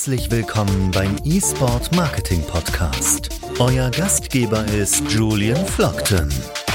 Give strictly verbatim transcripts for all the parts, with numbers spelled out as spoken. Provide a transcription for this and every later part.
Herzlich willkommen beim eSport Marketing Podcast. Euer Gastgeber ist Julian Flockton.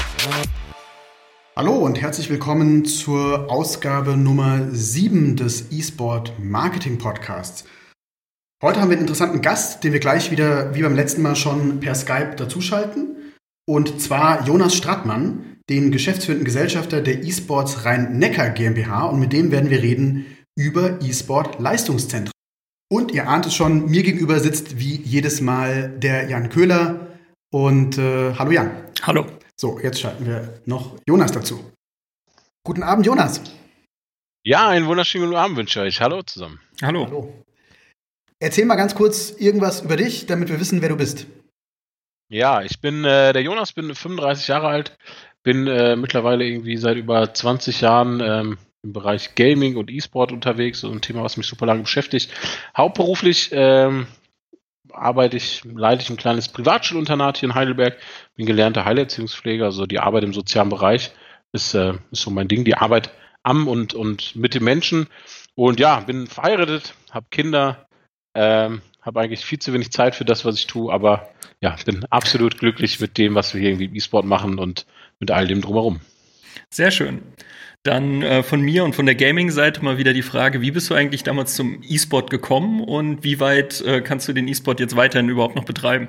Hallo und herzlich willkommen zur Ausgabe Nummer sieben des eSport Marketing Podcasts. Heute haben wir einen interessanten Gast, den wir gleich wieder, wie beim letzten Mal schon, per Skype dazuschalten. Und zwar Jonas Strattmann, den geschäftsführenden Gesellschafter der eSports Rhein-Neckar GmbH. Und mit dem werden wir reden über eSport-Leistungszentren. Und ihr ahnt es schon, mir gegenüber sitzt wie jedes Mal der Jan Köhler. Und äh, hallo Jan. Hallo. So, jetzt schalten wir noch Jonas dazu. Guten Abend, Jonas. Ja, einen wunderschönen guten Abend wünsche ich euch. Hallo zusammen. Hallo. Hallo. Erzähl mal ganz kurz irgendwas über dich, damit wir wissen, wer du bist. Ja, ich bin äh, der Jonas, bin fünfunddreißig Jahre alt, bin äh, mittlerweile irgendwie seit über zwanzig Jahren ähm, im Bereich Gaming und E-Sport unterwegs, so ein Thema, was mich super lange beschäftigt. Hauptberuflich ähm, arbeite ich, leite ich ein kleines Privatschulinternat hier in Heidelberg, bin gelernter Heilerziehungspfleger, also die Arbeit im sozialen Bereich ist, äh, ist so mein Ding, die Arbeit am und, und mit den Menschen. Und ja, bin verheiratet, habe Kinder, ähm, habe eigentlich viel zu wenig Zeit für das, was ich tue, aber ja, bin absolut glücklich mit dem, was wir hier irgendwie im E-Sport machen und mit all dem drumherum. Sehr schön. Dann äh, von mir und von der Gaming-Seite mal wieder die Frage, wie bist du eigentlich damals zum E-Sport gekommen und wie weit äh, kannst du den E-Sport jetzt weiterhin überhaupt noch betreiben?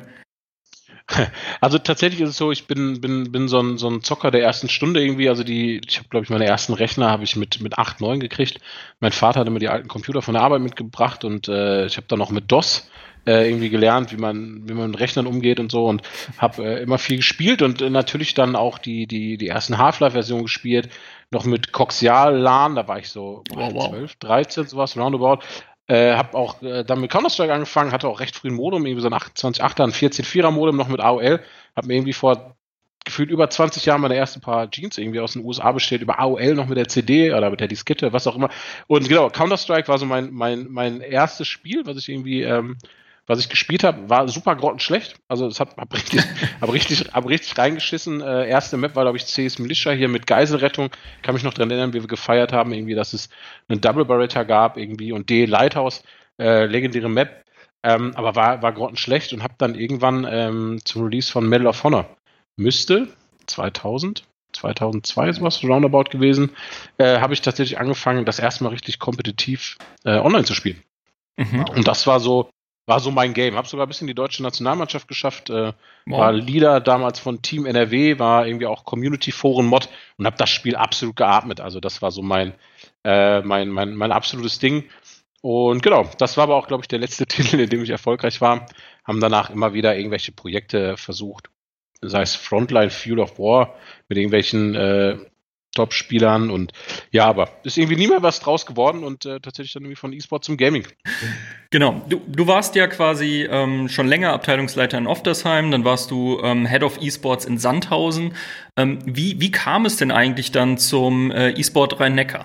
Also tatsächlich ist es so, ich bin, bin, bin so, ein, so ein Zocker der ersten Stunde irgendwie, also die, ich habe glaube ich meine ersten Rechner habe ich mit, mit acht, neun gekriegt. Mein Vater hat immer die alten Computer von der Arbeit mitgebracht und äh, ich habe dann noch mit DOS äh, irgendwie gelernt, wie man, wie man mit Rechnern umgeht und so und habe äh, immer viel gespielt und äh, natürlich dann auch die, die, die ersten Half-Life-Versionen gespielt, noch mit Coaxial LAN, da war ich so wow, wow. zwölf, dreizehn, sowas, roundabout. Äh, hab auch äh, dann mit Counter-Strike angefangen, hatte auch recht früh ein Modem, irgendwie so ein achtundzwanzig Komma achter, ein vierzehn Komma vierer Modem noch mit A O L. Hab mir irgendwie vor gefühlt über zwanzig Jahren meine ersten paar Jeans irgendwie aus den U S A bestellt, über A O L noch mit der C D oder mit der Diskette, was auch immer. Und genau, Counter-Strike war so mein, mein, mein erstes Spiel, was ich irgendwie, ähm, was ich gespielt habe, war super grottenschlecht. Also es hat hab richtig, hab richtig, hab richtig reingeschissen. Äh, erste Map war, glaube ich, C S Militia hier mit Geiselrettung. Kann mich noch dran erinnern, wie wir gefeiert haben, irgendwie, dass es einen Double Barretta gab irgendwie und D Lighthouse, äh, legendäre Map. Ähm, aber war, war grottenschlecht und habe dann irgendwann ähm, zum Release von Medal of Honor müsste zweitausend, zweitausendzwei sowas roundabout gewesen, äh, habe ich tatsächlich angefangen, das erste Mal richtig kompetitiv äh, online zu spielen. Mhm. Und das war so War so mein Game. Hab sogar ein bisschen die deutsche Nationalmannschaft geschafft. Äh, Wow. War Leader damals von Team N R W, war irgendwie auch Community-Foren-Mod und habe das Spiel absolut geatmet. Also das war so mein, äh, mein, mein, mein absolutes Ding. Und genau, das war aber auch, glaube ich, der letzte Titel, in dem ich erfolgreich war. Haben danach immer wieder irgendwelche Projekte versucht, sei es Frontline, Fuel of War, mit irgendwelchen äh, Top-Spielern und ja, aber ist irgendwie nie mehr was draus geworden und äh, tatsächlich dann irgendwie von E-Sport zum Gaming. Genau, du, du warst ja quasi ähm, schon länger Abteilungsleiter in Oftersheim, dann warst du ähm, Head of E-Sports in Sandhausen. Ähm, wie, wie kam es denn eigentlich dann zum äh, E-Sport Rhein-Neckar?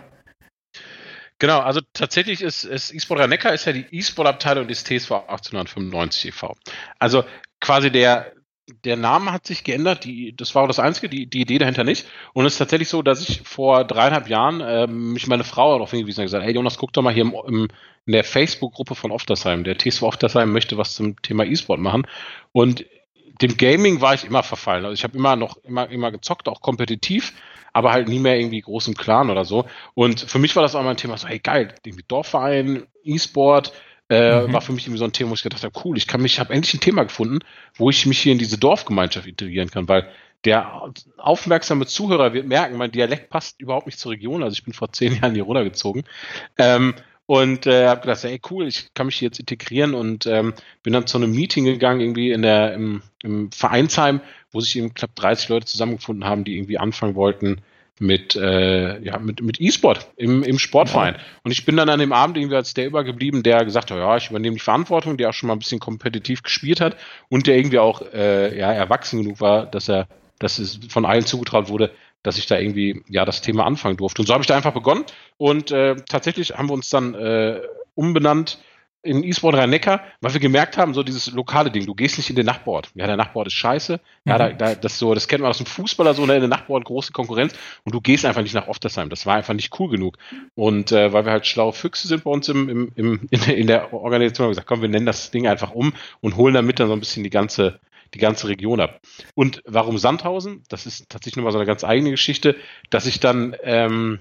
Genau, also tatsächlich ist, ist eSport Rhein-Neckar ist ja die E-Sport-Abteilung des T S V achtzehnhundertfünfundneunzig e V. Also quasi der Der Name hat sich geändert, die, das war auch das Einzige, die, die Idee dahinter nicht. Und es ist tatsächlich so, dass ich vor dreieinhalb Jahren äh, mich meine Frau darauf hingewiesen hat und gesagt, hey Jonas, guck doch mal hier im, im, in der Facebook-Gruppe von Oftersheim. Der T S V Oftersheim möchte was zum Thema E-Sport machen. Und dem Gaming war ich immer verfallen. Also ich habe immer noch immer, immer gezockt, auch kompetitiv, aber halt nie mehr irgendwie groß im Clan oder so. Und für mich war das auch mal ein Thema so, hey geil, irgendwie Dorfverein, E-Sport, Äh, mhm. war für mich irgendwie so ein Thema, wo ich gedacht habe, cool, ich kann mich, habe endlich ein Thema gefunden, wo ich mich hier in diese Dorfgemeinschaft integrieren kann, weil der aufmerksame Zuhörer wird merken, mein Dialekt passt überhaupt nicht zur Region, also ich bin vor zehn Jahren hier runtergezogen ähm, und äh, habe gedacht, ey cool, ich kann mich hier jetzt integrieren und ähm, bin dann zu einem Meeting gegangen, irgendwie in der im, im Vereinsheim, wo sich eben knapp dreißig Leute zusammengefunden haben, die irgendwie anfangen wollten, mit äh, ja mit mit E-Sport im im Sportverein. Ja. Und ich bin dann an dem Abend irgendwie als der übergeblieben, der gesagt hat, ja, ich übernehme die Verantwortung, der auch schon mal ein bisschen kompetitiv gespielt hat und der irgendwie auch äh, ja erwachsen genug war, dass er, dass es von allen zugetraut wurde, dass ich da irgendwie ja das Thema anfangen durfte. Und so habe ich da einfach begonnen und äh, tatsächlich haben wir uns dann äh, umbenannt in E-Sport Rhein-Neckar, weil wir gemerkt haben, so dieses lokale Ding, du gehst nicht in den Nachbord. Ja, der Nachbord ist scheiße. Mhm. Ja, da, da, das so, das kennt man aus dem Fußballer so, ne, in der Nachbord große Konkurrenz und du gehst einfach nicht nach Oftersheim. Das war einfach nicht cool genug. Und äh, weil wir halt schlaue Füchse sind bei uns im, im, im, in, in der Organisation, haben wir gesagt, komm, wir nennen das Ding einfach um und holen damit dann so ein bisschen die ganze, die ganze Region ab. Und warum Sandhausen? Das ist tatsächlich nochmal so eine ganz eigene Geschichte, dass ich dann, ähm,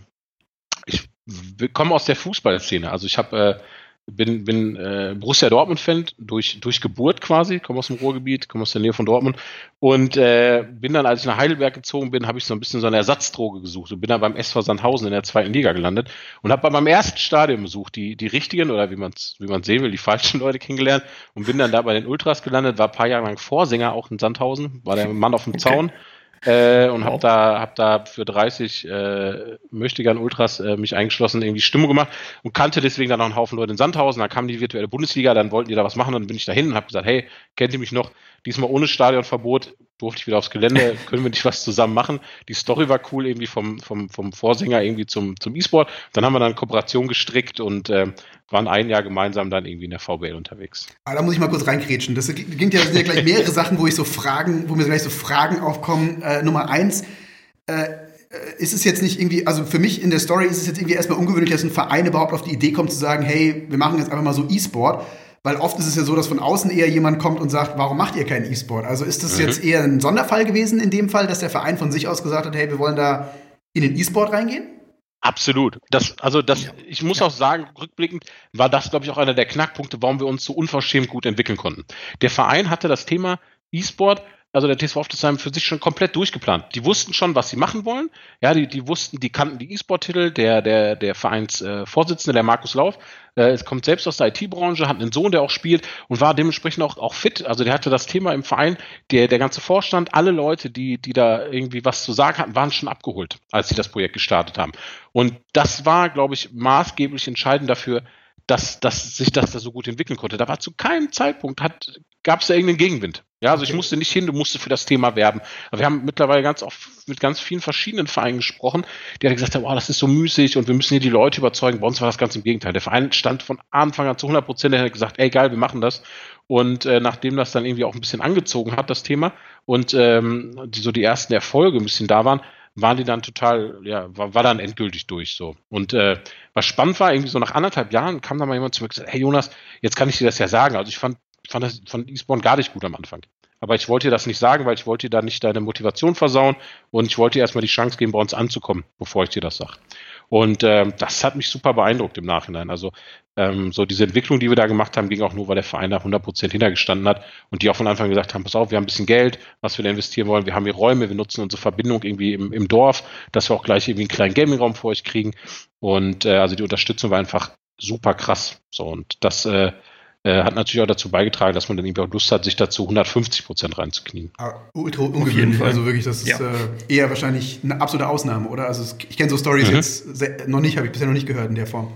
ich komme aus der Fußballszene. Also ich habe äh, Bin, bin äh, Borussia Dortmund-Fan durch, durch Geburt quasi, komme aus dem Ruhrgebiet, komme aus der Nähe von Dortmund und äh, bin dann, als ich nach Heidelberg gezogen bin, habe ich so ein bisschen so eine Ersatzdroge gesucht und bin dann beim S V Sandhausen in der zweiten Liga gelandet und habe bei meinem ersten Stadionbesuch die, die richtigen oder wie man es wie man sehen will, die falschen Leute kennengelernt und bin dann da bei den Ultras gelandet, war ein paar Jahre lang Vorsänger auch in Sandhausen, war der Mann auf dem Zaun. Okay. Äh, und wow. habe da, hab da für dreißig äh, Möchtegern Ultras äh, mich eingeschlossen, irgendwie Stimmung gemacht und kannte deswegen dann noch einen Haufen Leute in Sandhausen. Dann kam die virtuelle Bundesliga, dann wollten die da was machen und dann bin ich dahin und habe gesagt, hey, kennt ihr mich noch? Diesmal ohne Stadionverbot, durfte ich wieder aufs Gelände, können wir nicht was zusammen machen? Die Story war cool, irgendwie vom, vom, vom Vorsänger irgendwie zum, zum E-Sport. Dann haben wir dann eine Kooperation gestrickt und äh, waren ein Jahr gemeinsam dann irgendwie in der V B L unterwegs. Aber da muss ich mal kurz reingrätschen. Das klingt ja, sind ja gleich mehrere Sachen, wo ich so Fragen, wo mir gleich so Fragen aufkommen. Äh, Nummer eins, äh, ist es jetzt nicht irgendwie, also für mich in der Story ist es jetzt irgendwie erstmal ungewöhnlich, dass ein Verein überhaupt auf die Idee kommt zu sagen, hey, wir machen jetzt einfach mal so E-Sport. Weil oft ist es ja so, dass von außen eher jemand kommt und sagt, warum macht ihr keinen E-Sport? Also ist das mhm. jetzt eher ein Sonderfall gewesen in dem Fall, dass der Verein von sich aus gesagt hat, hey, wir wollen da in den E-Sport reingehen? Absolut. Das, also das, ja. Ich muss ja. auch sagen, rückblickend war das, glaube ich, auch einer der Knackpunkte, warum wir uns so unverschämt gut entwickeln konnten. Der Verein hatte das Thema E-Sport, also der T S V Oftersheim, für sich schon komplett durchgeplant. Die wussten schon, was sie machen wollen. Ja, die, die wussten, die kannten die E-Sport-Titel. Der, der, der Vereinsvorsitzende, äh, der Markus Lauf, äh, es kommt selbst aus der I T-Branche, hat einen Sohn, der auch spielt und war dementsprechend auch, auch fit. Also der hatte das Thema im Verein, der, der ganze Vorstand, alle Leute, die, die da irgendwie was zu sagen hatten, waren schon abgeholt, als sie das Projekt gestartet haben. Und das war, glaube ich, maßgeblich entscheidend dafür, dass, dass sich das da so gut entwickeln konnte. Da war zu keinem Zeitpunkt, hat, gab es da irgendeinen Gegenwind. Ja, also okay. Ich musste nicht hin, du musst für das Thema werben. Aber wir haben mittlerweile ganz oft mit ganz vielen verschiedenen Vereinen gesprochen, die haben gesagt, oh, das ist so müßig und wir müssen hier die Leute überzeugen. Bei uns war das ganz im Gegenteil. Der Verein stand von Anfang an zu hundert Prozent, der hat gesagt, ey geil, wir machen das. Und äh, nachdem das dann irgendwie auch ein bisschen angezogen hat, das Thema, und ähm, die, so die ersten Erfolge ein bisschen da waren, waren die dann total, ja, war, war dann endgültig durch so. Und äh, was spannend war, irgendwie so nach anderthalb Jahren kam da mal jemand zu mir und gesagt, hey Jonas, jetzt kann ich dir das ja sagen. Also ich fand, fand das von E-Sport gar nicht gut am Anfang. Aber ich wollte dir das nicht sagen, weil ich wollte dir da nicht deine Motivation versauen und ich wollte dir erstmal die Chance geben, bei uns anzukommen, bevor ich dir das sage. Und ähm, das hat mich super beeindruckt im Nachhinein. Also ähm, so diese Entwicklung, die wir da gemacht haben, ging auch nur, weil der Verein da hundert Prozent hintergestanden hat und die auch von Anfang gesagt haben, pass auf, wir haben ein bisschen Geld, was wir da investieren wollen, wir haben hier Räume, wir nutzen unsere Verbindung irgendwie im, im Dorf, dass wir auch gleich irgendwie einen kleinen Gaming-Raum für euch kriegen. Und äh, also die Unterstützung war einfach super krass. So, und das äh, äh, hat natürlich auch dazu beigetragen, dass man dann irgendwie auch Lust hat, sich dazu hundertfünfzig Prozent reinzuknien. Aber ultra ungewöhnlich, also wirklich, das ist ja. äh, eher wahrscheinlich eine absolute Ausnahme, oder? Also es, ich kenne so Stories mhm. jetzt sehr, noch nicht, habe ich bisher noch nicht gehört in der Form.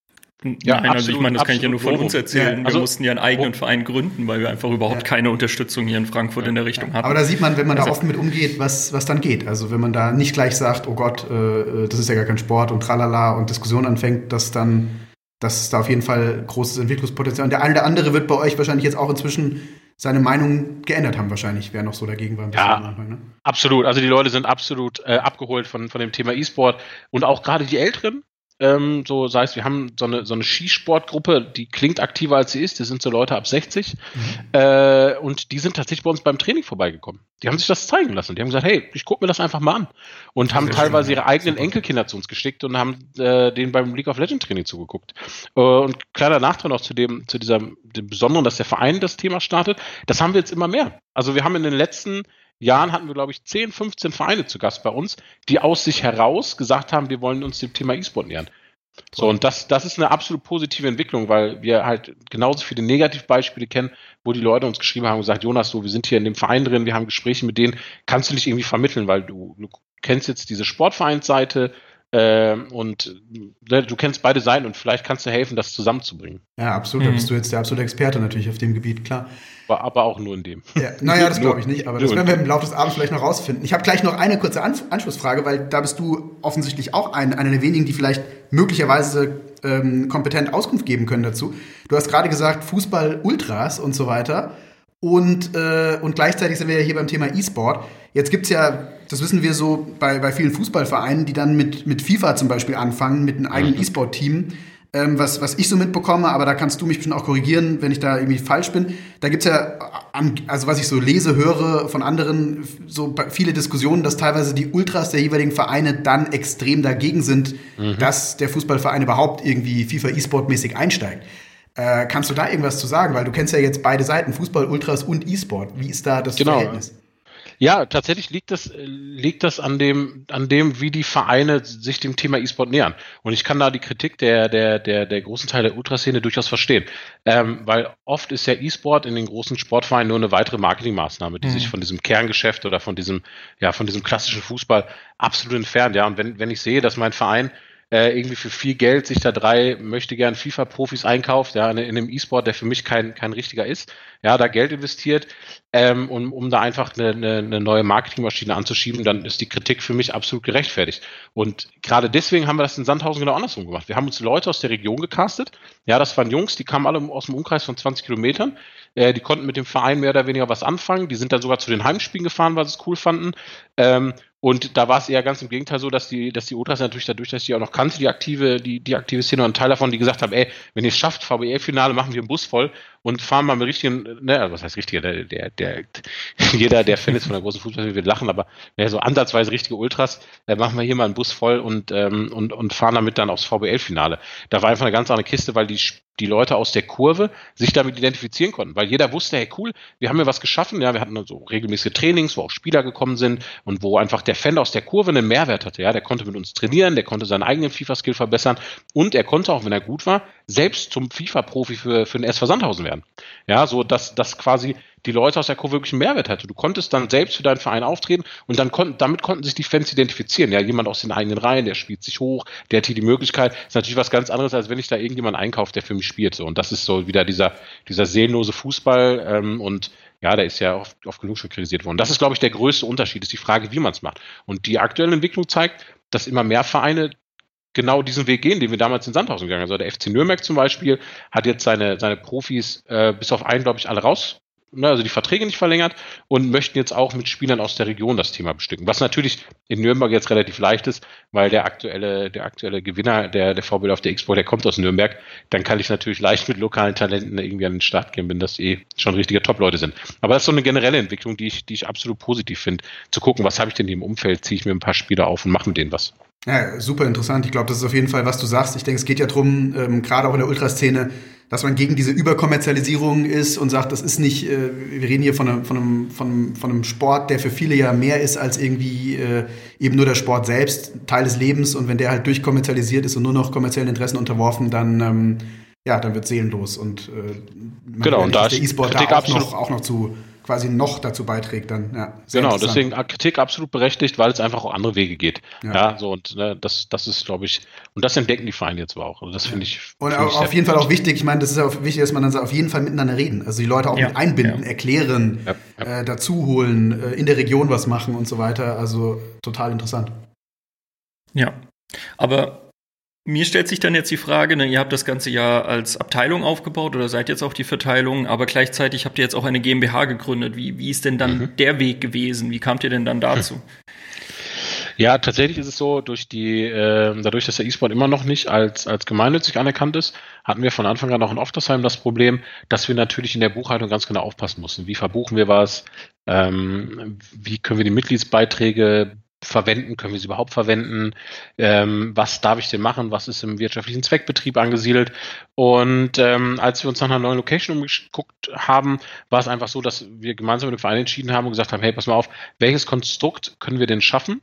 Ja, Nein, absolut, also ich meine, das kann ich ja nur von uns erzählen. Ja, also, wir mussten ja einen eigenen Verein gründen, weil wir einfach überhaupt ja. keine Unterstützung hier in Frankfurt ja. in der Richtung ja. hatten. Aber da sieht man, wenn man also, da offen mit umgeht, was, was dann geht. Also wenn man da nicht gleich sagt, oh Gott, äh, das ist ja gar kein Sport und tralala und Diskussion anfängt, dass dann, dass es da auf jeden Fall großes Entwicklungspotenzial. Und der eine oder andere wird bei euch wahrscheinlich jetzt auch inzwischen seine Meinung geändert haben wahrscheinlich, wer noch so dagegen war. Ein ja, am Anfang, ne? Absolut. Also die Leute sind absolut äh, abgeholt von, von dem Thema E-Sport und auch gerade die Älteren. Ähm, so sei es, wir haben so eine, so eine Skisportgruppe, die klingt aktiver als sie ist, das sind so Leute ab sechzig mhm. äh, und die sind tatsächlich bei uns beim Training vorbeigekommen. Die haben sich das zeigen lassen. Die haben gesagt, hey, ich gucke mir das einfach mal an. Und das haben teilweise schön, ihre eigenen Super. Enkelkinder zu uns geschickt und haben äh, denen beim League of Legends Training zugeguckt. Äh, und kleiner Nachtrag noch zu dem, zu dieser, dem Besonderen, dass der Verein das Thema startet. Das haben wir jetzt immer mehr. Also wir haben in den letzten Jahren hatten wir, glaube ich, zehn, fünfzehn Vereine zu Gast bei uns, die aus sich heraus gesagt haben, wir wollen uns dem Thema E-Sport nähern. So, und das, das ist eine absolut positive Entwicklung, weil wir halt genauso viele Negativbeispiele kennen, wo die Leute uns geschrieben haben und gesagt, Jonas, so, wir sind hier in dem Verein drin, wir haben Gespräche mit denen, kannst du nicht irgendwie vermitteln, weil du, du kennst jetzt diese Sportvereinsseite, Ähm, und äh, du kennst beide Seiten und vielleicht kannst du helfen, das zusammenzubringen. Ja, absolut. Mhm. Da bist du jetzt der absolute Experte natürlich auf dem Gebiet, klar. Aber, aber auch nur in dem. Ja, naja, das glaube ich nicht, aber das werden wir im Laufe des Abends vielleicht noch rausfinden. Ich habe gleich noch eine kurze An- Anschlussfrage, weil da bist du offensichtlich auch ein, einer der wenigen, die vielleicht möglicherweise ähm, kompetent Auskunft geben können dazu. Du hast gerade gesagt, Fußball, Ultras und so weiter. Und, äh, und gleichzeitig sind wir ja hier beim Thema E-Sport. Jetzt gibt's ja, das wissen wir so bei, bei vielen Fußballvereinen, die dann mit, mit FIFA zum Beispiel anfangen, mit einem eigenen mhm. E-Sport-Team. Ähm, was, was ich so mitbekomme, aber da kannst du mich bestimmt auch korrigieren, wenn ich da irgendwie falsch bin. Da gibt's ja, also was ich so lese, höre von anderen, so viele Diskussionen, dass teilweise die Ultras der jeweiligen Vereine dann extrem dagegen sind, mhm. dass der Fußballverein überhaupt irgendwie FIFA E-Sport-mäßig einsteigt. Äh, kannst du da irgendwas zu sagen? Weil du kennst ja jetzt beide Seiten, Fußball, Ultras und E-Sport. Wie ist da das genau. Verhältnis? Ja, tatsächlich liegt das, liegt das an dem, an dem, wie die Vereine sich dem Thema E-Sport nähern. Und ich kann da die Kritik der, der, der, der großen Teil der Ultraszene durchaus verstehen. Ähm, weil oft ist ja E-Sport in den großen Sportvereinen nur eine weitere Marketingmaßnahme, die mhm. sich von diesem Kerngeschäft oder von diesem, ja, von diesem klassischen Fußball absolut entfernt. Ja, und wenn, wenn ich sehe, dass mein Verein Äh, irgendwie für viel Geld sich da drei möchte gern FIFA-Profis einkauft, ja, in, in einem E-Sport, der für mich kein, kein richtiger ist, ja, da Geld investiert, ähm, um, um da einfach eine, eine, eine neue Marketingmaschine anzuschieben, dann ist die Kritik für mich absolut gerechtfertigt. Und gerade deswegen haben wir das in Sandhausen genau andersrum gemacht. Wir haben uns Leute aus der Region gecastet, ja, das waren Jungs, die kamen alle aus dem Umkreis von zwanzig Kilometern, äh, die konnten mit dem Verein mehr oder weniger was anfangen, die sind dann sogar zu den Heimspielen gefahren, weil sie es cool fanden, ähm, und da war es eher ganz im Gegenteil so, dass die, dass die Ultras natürlich dadurch, dass ich die auch noch kannte, die aktive, die, die aktive Szene und ein Teil davon, die gesagt haben, ey, wenn ihr es schafft, V B L-Finale, machen wir einen Bus voll und fahren mal mit richtigen, ne, was heißt richtiger, der, der, der, jeder, der Fan ist von der großen Fußball, wird lachen, aber ja, so ansatzweise richtige Ultras, äh, machen wir hier mal einen Bus voll und, ähm, und, und fahren damit dann aufs V B L-Finale. Da war einfach eine ganz andere Kiste, weil die, die Leute aus der Kurve sich damit identifizieren konnten, weil jeder wusste, hey, cool, wir haben ja was geschaffen, ja, wir hatten so regelmäßige Trainings, wo auch Spieler gekommen sind und wo einfach der Fan aus der Kurve einen Mehrwert hatte, ja, der konnte mit uns trainieren, der konnte seinen eigenen FIFA-Skill verbessern und er konnte auch, wenn er gut war, selbst zum FIFA-Profi für, für den S V Sandhausen werden. Ja, so, dass, dass quasi die Leute aus der Kurve wirklich einen Mehrwert hatte. Du konntest dann selbst für deinen Verein auftreten und dann konnten, damit konnten sich die Fans identifizieren. Ja, jemand aus den eigenen Reihen, der spielt sich hoch, der hat hier die Möglichkeit. Ist natürlich was ganz anderes, als wenn ich da irgendjemanden einkaufe, der für mich spielt. So. Und das ist so wieder dieser, dieser seelenlose Fußball, ähm, und ja, der ist ja oft, oft genug schon kritisiert worden. Das ist, glaube ich, der größte Unterschied, ist die Frage, wie man es macht. Und die aktuelle Entwicklung zeigt, dass immer mehr Vereine genau diesen Weg gehen, den wir damals in Sandhausen gegangen sind. Also der F C Nürnberg zum Beispiel hat jetzt seine, seine Profis äh, bis auf einen, glaube ich, alle raus, ne, also die Verträge nicht verlängert und möchten jetzt auch mit Spielern aus der Region das Thema bestücken. Was natürlich in Nürnberg jetzt relativ leicht ist, weil der aktuelle, der aktuelle Gewinner der, der V B L auf der Expo, der kommt aus Nürnberg. Dann kann ich natürlich leicht mit lokalen Talenten irgendwie an den Start gehen, wenn das eh schon richtige Top-Leute sind. Aber das ist so eine generelle Entwicklung, die ich, die ich absolut positiv finde. Zu gucken, was habe ich denn hier im Umfeld, ziehe ich mir ein paar Spieler auf und mache mit denen was. Ja, super interessant. Ich glaube, das ist auf jeden Fall, was du sagst. Ich denke, es geht ja drum, ähm, gerade auch in der Ultraszene, dass man gegen diese Überkommerzialisierung ist und sagt, das ist nicht, äh, wir reden hier von einem, von, einem, von, einem, von einem Sport, der für viele ja mehr ist als irgendwie äh, eben nur der Sport selbst, Teil des Lebens. Und wenn der halt durchkommerzialisiert ist und nur noch kommerziellen Interessen unterworfen, dann, ähm, ja, dann wird seelenlos. Und äh, genau, und da ist der E-Sport da auch noch, auch noch zu quasi noch dazu beiträgt, dann, ja. Genau, deswegen Kritik absolut berechtigt, weil es einfach auch andere Wege geht. Ja, ja so, und ne, das, das ist, glaube ich, und das entdecken die Vereine jetzt aber auch. Also das finde ich. Und find auch, ich auf jeden Fall auch wichtig, ich meine, das ist ja auch wichtig, dass man dann auf jeden Fall miteinander reden. Also die Leute auch ja, mit einbinden, ja. erklären, ja, ja. Äh, dazu holen, äh, in der Region was machen und so weiter. Also total interessant. Ja, aber mir stellt sich dann jetzt die Frage, ne, ihr habt das ganze Jahr als Abteilung aufgebaut oder seid jetzt auch die Verteilung, aber gleichzeitig habt ihr jetzt auch eine GmbH gegründet. Wie, wie ist denn dann mhm. der Weg gewesen? Wie kamt ihr denn dann dazu? Ja, tatsächlich ist es so, durch die, äh, dadurch, dass der E-Sport immer noch nicht als, als gemeinnützig anerkannt ist, hatten wir von Anfang an auch in Oftersheim das Problem, dass wir natürlich in der Buchhaltung ganz genau aufpassen mussten. Wie verbuchen wir was? Ähm, wie können wir die Mitgliedsbeiträge verwenden, können wir sie überhaupt verwenden, ähm, was darf ich denn machen, was ist im wirtschaftlichen Zweckbetrieb angesiedelt, und ähm, als wir uns nach einer neuen Location umgeguckt haben, war es einfach so, dass wir gemeinsam mit dem Verein entschieden haben und gesagt haben, hey, pass mal auf, welches Konstrukt können wir denn schaffen,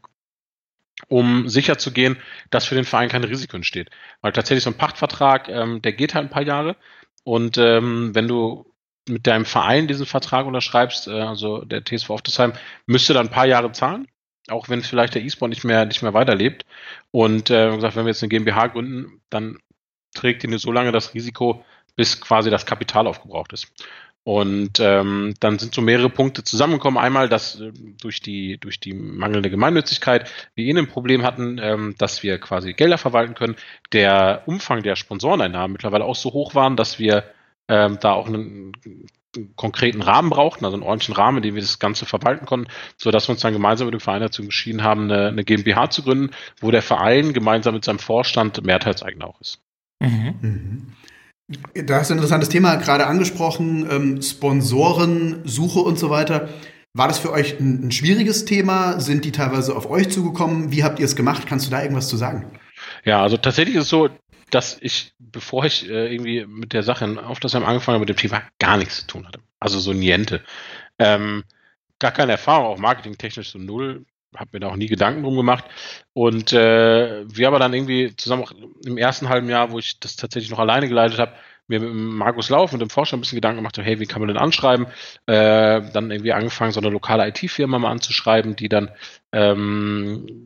um sicherzugehen, dass für den Verein kein Risiko entsteht, weil tatsächlich so ein Pachtvertrag, ähm, der geht halt ein paar Jahre, und ähm, wenn du mit deinem Verein diesen Vertrag unterschreibst, äh, also der T S V Oftersheim müsste dann ein paar Jahre zahlen. auch wenn vielleicht der E-Sport nicht mehr, nicht mehr weiterlebt. Und äh, gesagt, wenn wir jetzt eine GmbH gründen, dann trägt die nur so lange das Risiko, bis quasi das Kapital aufgebraucht ist. Und ähm, dann sind so mehrere Punkte zusammengekommen. Einmal, dass äh, durch die durch die mangelnde Gemeinnützigkeit wir eh ein Problem hatten, ähm, dass wir quasi Gelder verwalten können. Der Umfang der Sponsoreneinnahmen mittlerweile auch so hoch waren, dass wir ähm, da auch einen, einen konkreten Rahmen brauchten, also einen ordentlichen Rahmen, in dem wir das Ganze verwalten konnten, sodass wir uns dann gemeinsam mit dem Verein dazu entschieden haben, eine, eine GmbH zu gründen, wo der Verein gemeinsam mit seinem Vorstand Mehrheitseigner auch ist. Mhm. Mhm. Da hast du ein interessantes Thema gerade angesprochen, ähm, Sponsoren, Suche und so weiter. War das für euch ein, ein schwieriges Thema? Sind die teilweise auf euch zugekommen? Wie habt ihr es gemacht? Kannst du da irgendwas zu sagen? Ja, also tatsächlich ist es so, dass ich, bevor ich äh, irgendwie mit der Sache in Auftragheim angefangen habe, mit dem Thema gar nichts zu tun hatte. Also so niente. Ähm, gar keine Erfahrung, auch marketingtechnisch so null. Habe mir da auch nie Gedanken drum gemacht. Und äh, wir aber dann irgendwie zusammen auch im ersten halben Jahr, wo ich das tatsächlich noch alleine geleitet habe, mir mit Markus Lauf und dem Vorstand ein bisschen Gedanken gemacht habe, hey, wie kann man denn anschreiben? Äh, dann irgendwie angefangen, so eine lokale I T-Firma mal anzuschreiben, die dann ähm,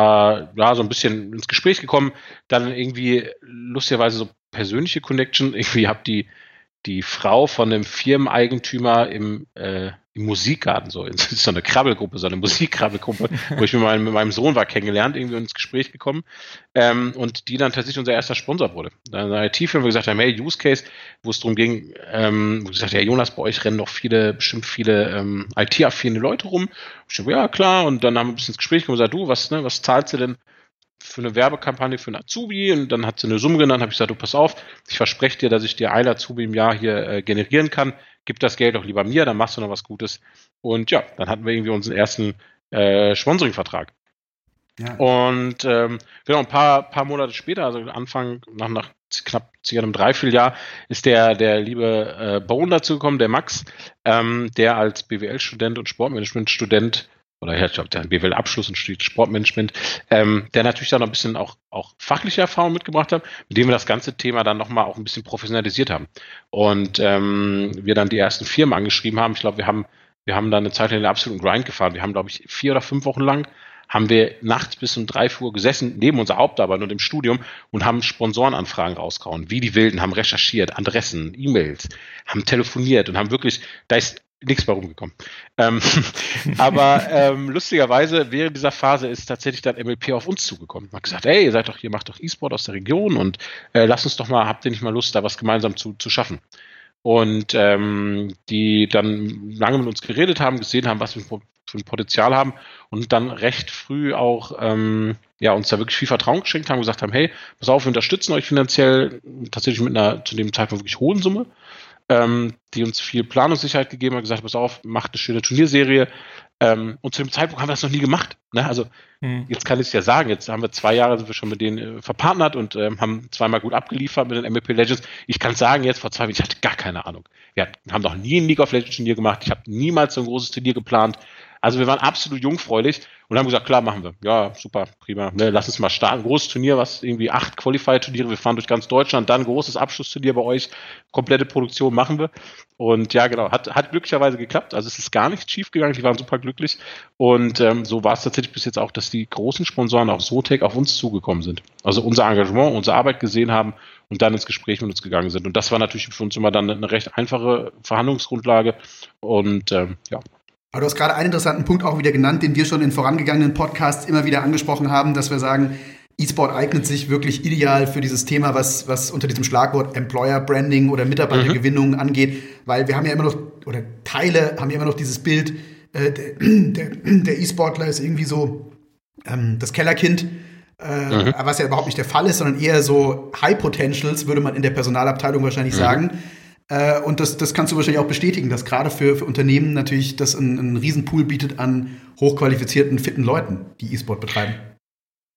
da ja, so ein bisschen ins Gespräch gekommen. Dann irgendwie lustigerweise so persönliche Connection. Irgendwie habe die die Frau von einem Firmeneigentümer im, äh, im Musikgarten, so, das ist so eine Krabbelgruppe, so eine Musikkrabbelgruppe, wo ich mit meinem, mit meinem Sohn war kennengelernt, irgendwie ins Gespräch gekommen, ähm, und die dann tatsächlich unser erster Sponsor wurde. Dann eine I T-Firma, wo wir gesagt haben, hey, Use Case, wo es darum ging, ähm, wo ich gesagt, ja, Jonas, bei euch rennen doch viele, bestimmt viele ähm, I T-affine Leute rum. Ich dachte, ja, klar, und dann haben wir ein bisschen ins Gespräch gekommen und gesagt, du, was, ne, was zahlst du denn für eine Werbekampagne für einen Azubi? Und dann hat sie eine Summe genannt, habe ich gesagt, du, pass auf, ich verspreche dir, dass ich dir ein Azubi im Jahr hier äh, generieren kann, gib das Geld doch lieber mir, dann machst du noch was Gutes. Und ja, dann hatten wir irgendwie unseren ersten äh, Sponsoring-Vertrag. Ja. Und ähm, genau, ein paar, paar Monate später, also Anfang, nach, nach knapp circa einem Dreivierteljahr, ist der, der liebe äh, Bone dazu gekommen, der Max, ähm, der als B W L-Student und Sportmanagement-Student oder ich glaube, der hat B W L-Abschluss und studiert Sportmanagement, ähm, der natürlich da noch ein bisschen auch, auch fachliche Erfahrung mitgebracht hat, mit dem wir das ganze Thema dann nochmal auch ein bisschen professionalisiert haben. Und ähm, wir dann die ersten Firmen angeschrieben haben. Ich glaube, wir haben, wir haben da eine Zeit lang den absoluten Grind gefahren. Wir haben, glaube ich, vier oder fünf Wochen lang haben wir nachts bis um drei Uhr gesessen, neben unserer Hauptarbeit und im Studium und haben Sponsorenanfragen rausgehauen, wie die Wilden, haben recherchiert, Adressen, E-Mails, haben telefoniert und haben wirklich, da ist nichts bei rumgekommen. Ähm, aber ähm, lustigerweise, während dieser Phase ist tatsächlich dann M L P auf uns zugekommen. Man hat gesagt, ey, ihr seid doch hier, macht doch E-Sport aus der Region und äh, lasst uns doch mal, habt ihr nicht mal Lust, da was gemeinsam zu, zu schaffen? Und ähm, die dann lange mit uns geredet haben, gesehen haben, was wir für ein Potenzial haben und dann recht früh auch ähm, ja, uns da wirklich viel Vertrauen geschenkt haben, gesagt haben, hey, pass auf, wir unterstützen euch finanziell, tatsächlich mit einer zu dem Zeitpunkt wirklich hohen Summe, ähm, die uns viel Planungssicherheit gegeben hat, gesagt, pass auf, macht eine schöne Turnierserie. Ähm, und zu dem Zeitpunkt haben wir das noch nie gemacht. Ne? Also hm. jetzt kann ich es ja sagen, jetzt haben wir zwei Jahre, sind wir schon mit denen äh, verpartnert und ähm, haben zweimal gut abgeliefert mit den M L P Legends. Ich kann sagen, jetzt vor zwei Jahren, ich hatte gar keine Ahnung. Wir haben noch nie ein League of Legends Turnier gemacht. Ich habe niemals so ein großes Turnier geplant. Also wir waren absolut jungfräulich und haben gesagt, klar, machen wir. Ja, super, prima. Ne, lass uns mal starten. Großes Turnier, was irgendwie acht Qualifier-Turniere. Wir fahren durch ganz Deutschland, dann großes Abschlussturnier bei euch. Komplette Produktion machen wir. Und ja, genau, hat, hat glücklicherweise geklappt. Also es ist gar nicht schief gegangen. Die waren super glücklich. Und ähm, so war es tatsächlich bis jetzt auch, dass die großen Sponsoren, auch Zotac, auf uns zugekommen sind. Also unser Engagement, unsere Arbeit gesehen haben und dann ins Gespräch mit uns gegangen sind. Und das war natürlich für uns immer dann eine recht einfache Verhandlungsgrundlage. Und ähm, ja. Aber du hast gerade einen interessanten Punkt auch wieder genannt, den wir schon in vorangegangenen Podcasts immer wieder angesprochen haben, dass wir sagen, E-Sport eignet sich wirklich ideal für dieses Thema, was, was unter diesem Schlagwort Employer Branding oder Mitarbeitergewinnung mhm. angeht, weil wir haben ja immer noch, oder Teile haben ja immer noch dieses Bild, äh, der, der, der E-Sportler ist irgendwie so ähm, das Kellerkind, äh, mhm. was ja überhaupt nicht der Fall ist, sondern eher so High Potentials, würde man in der Personalabteilung wahrscheinlich mhm. sagen. Und das, das kannst du wahrscheinlich auch bestätigen, dass gerade für, für Unternehmen natürlich das einen, einen Riesenpool bietet an hochqualifizierten, fitten Leuten, die E-Sport betreiben.